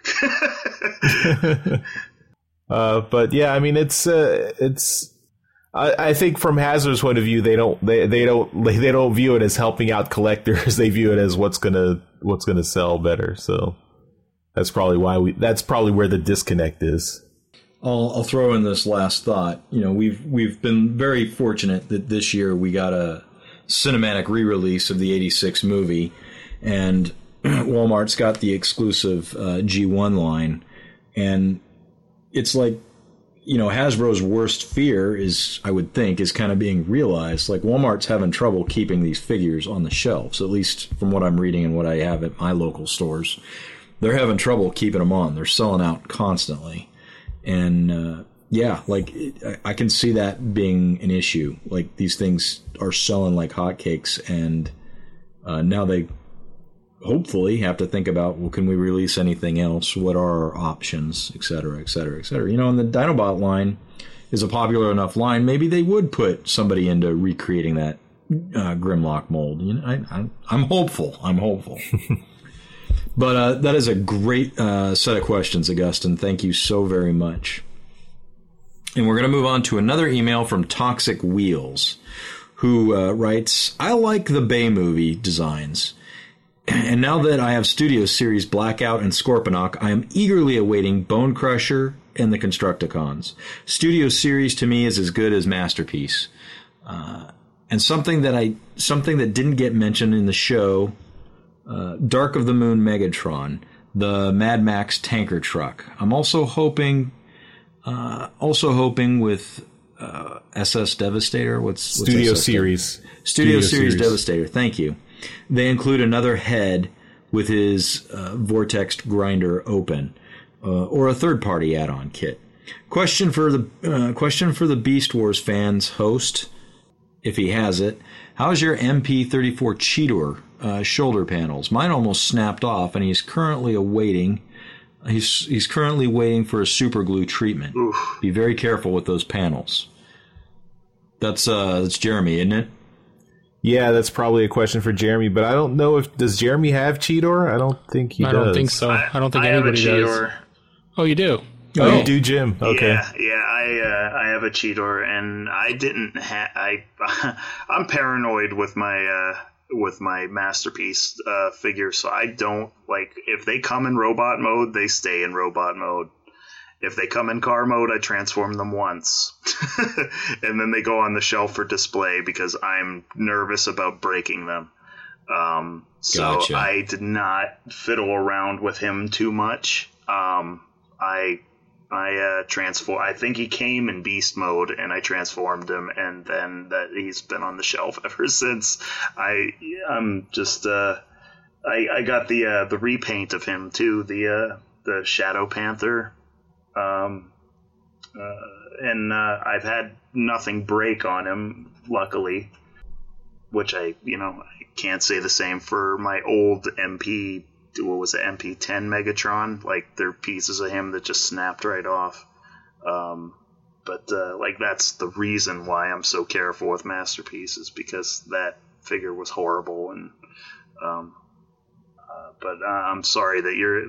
But yeah, it's. I think from Hasbro's point of view, they don't view it as helping out collectors. They view it as what's gonna sell better. So that's probably where the disconnect is. I'll throw in this last thought. We've been very fortunate that this year we got a cinematic re-release of the '86 movie, and Walmart's got the exclusive G1 line, and it's like, Hasbro's worst fear is kind of being realized. Like, Walmart's having trouble keeping these figures on the shelves, at least from what I'm reading and what I have at my local stores. They're having trouble keeping them on. They're selling out constantly. And, I can see that being an issue. Like, these things are selling like hotcakes, and now they hopefully have to think about, well, can we release anything else? What are our options, et cetera, et cetera, et cetera. And the Dinobot line is a popular enough line. Maybe they would put somebody into recreating that Grimlock mold. I'm hopeful. But that is a great set of questions, Augustine. Thank you so very much. And we're going to move on to another email from Toxic Wheels, who writes, I like the Bay movie designs. And now that I have Studio Series Blackout and Scorponok, I am eagerly awaiting Bone Crusher and the Constructicons. Studio Series to me is as good as Masterpiece. And something that didn't get mentioned in the show, Dark of the Moon Megatron, the Mad Max tanker truck. I'm also hoping with SS Devastator. What's Studio SS Series? Studio Series Devastator. Thank you. They include another head with his Vortex grinder open, or a third-party add-on kit. Question for the Beast Wars fans host, if he has it. How's your MP34 Cheetor shoulder panels? Mine almost snapped off, and he's currently waiting for a super glue treatment. Oof. Be very careful with those panels. That's Jeremy, isn't it? Yeah, that's probably a question for Jeremy, but I don't know does Jeremy have Cheetor? I don't think he does. I don't think so. I don't think anybody does. Oh, you do? Oh, you do, Jim? Okay. Yeah. I have a Cheetor, and I didn't. I'm paranoid with my Masterpiece figure, so I don't like if they come in robot mode, they stay in robot mode. If they come in car mode, I transform them once, and then they go on the shelf for display because I'm nervous about breaking them. So Gotcha. I did not fiddle around with him too much. I transform. I think he came in beast mode, and I transformed him, and then that he's been on the shelf ever since. I'm just I got the repaint of him too, the Shadow Panther, and I've had nothing break on him, luckily, which I can't say the same for my old MP. What was it, MP10 Megatron? Like, there are pieces of him that just snapped right off. But that's the reason why I'm so careful with Masterpieces, because that figure was horrible. And but I'm sorry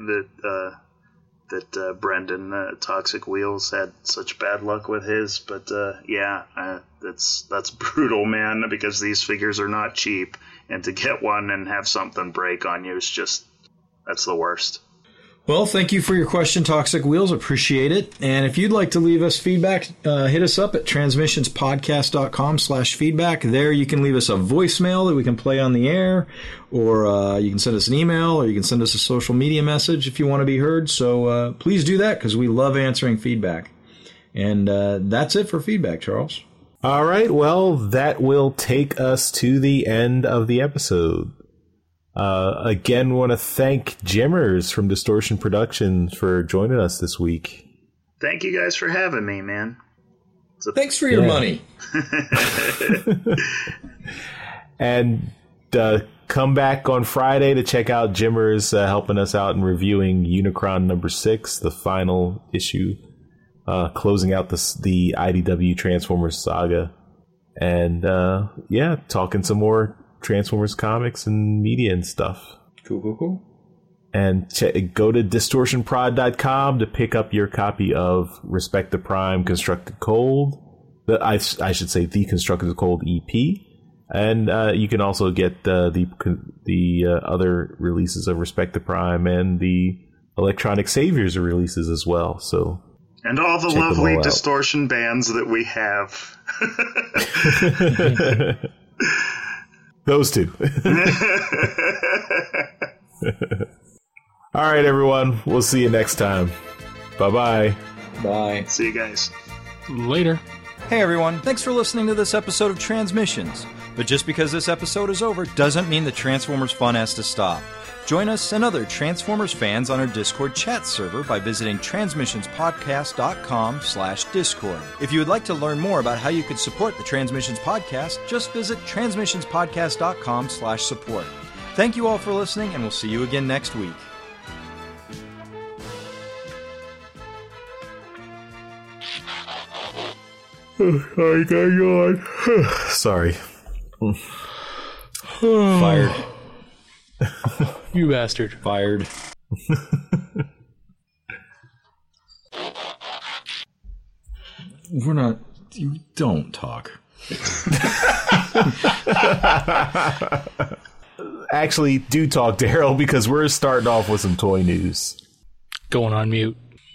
that Brendan Toxic Wheels had such bad luck with his. But that's brutal, man, because these figures are not cheap, and to get one and have something break on you is just. That's the worst. Well, thank you for your question, Toxic Wheels. Appreciate it. And if you'd like to leave us feedback, hit us up at transmissionspodcast.com/feedback. There you can leave us a voicemail that we can play on the air, or you can send us an email, or you can send us a social media message if you want to be heard. So please do that, because we love answering feedback. And that's it for feedback, Charles. All right. Well, that will take us to the end of the episode. Again, want to thank Jimmers from Distortion Productions for joining us this week. Thank you guys for having me, man. Thanks for your money. And come back on Friday to check out Jimmers helping us out in reviewing Unicron number 6, the final issue, closing out the IDW Transformers saga. And talking some more Transformers comics and media and stuff. Cool. And go to distortionprod.com to pick up your copy of Respect the Prime Constructed Cold. I should say the Constructed Cold EP. And you can also get the other releases of Respect the Prime and the Electronic Saviors releases as well. So and all the lovely Distortion bands that we have. Those two. All right, everyone. We'll see you next time. Bye-bye. Bye. See you guys. Later. Hey everyone, thanks for listening to this episode of Transmissions. But just because this episode is over doesn't mean the Transformers fun has to stop. Join us and other Transformers fans on our Discord chat server by visiting transmissionspodcast.com/discord. If you would like to learn more about how you could support the Transmissions Podcast, just visit transmissionspodcast.com/support. Thank you all for listening, and we'll see you again next week. I got yawn. Sorry. Fired. You bastard. Fired. We're not... You don't talk. Actually, do talk, Daryl, because we're starting off with some toy news. Going on mute.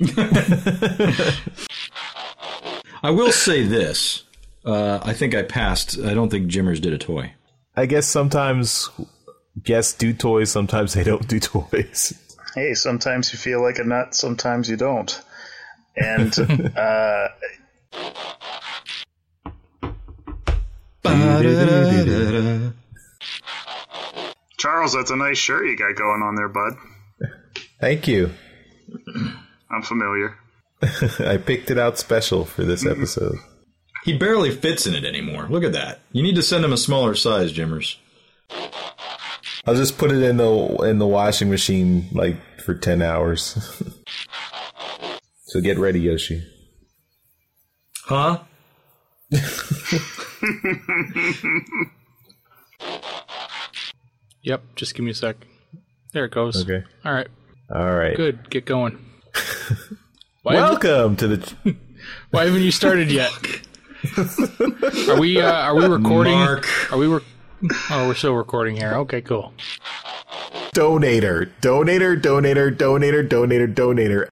I will say this. I think I passed. I don't think Jimmers did a toy. I guess sometimes guests do toys, sometimes they don't do toys. Hey, sometimes you feel like a nut, sometimes you don't. And, Charles, that's a nice shirt you got going on there, bud. Thank you. I'm familiar. I picked it out special for this episode. He barely fits in it anymore. Look at that. You need to send him a smaller size, Jimmers. I'll just put it in the washing machine like for 10 hours. So get ready, Yoshi. Huh? Yep, just give me a sec. There it goes. Okay. All right. All right. Good. Get going. Welcome to the... Why haven't you started yet? Are we recording? Mark. Oh, we're still recording here. Okay, cool. Donator.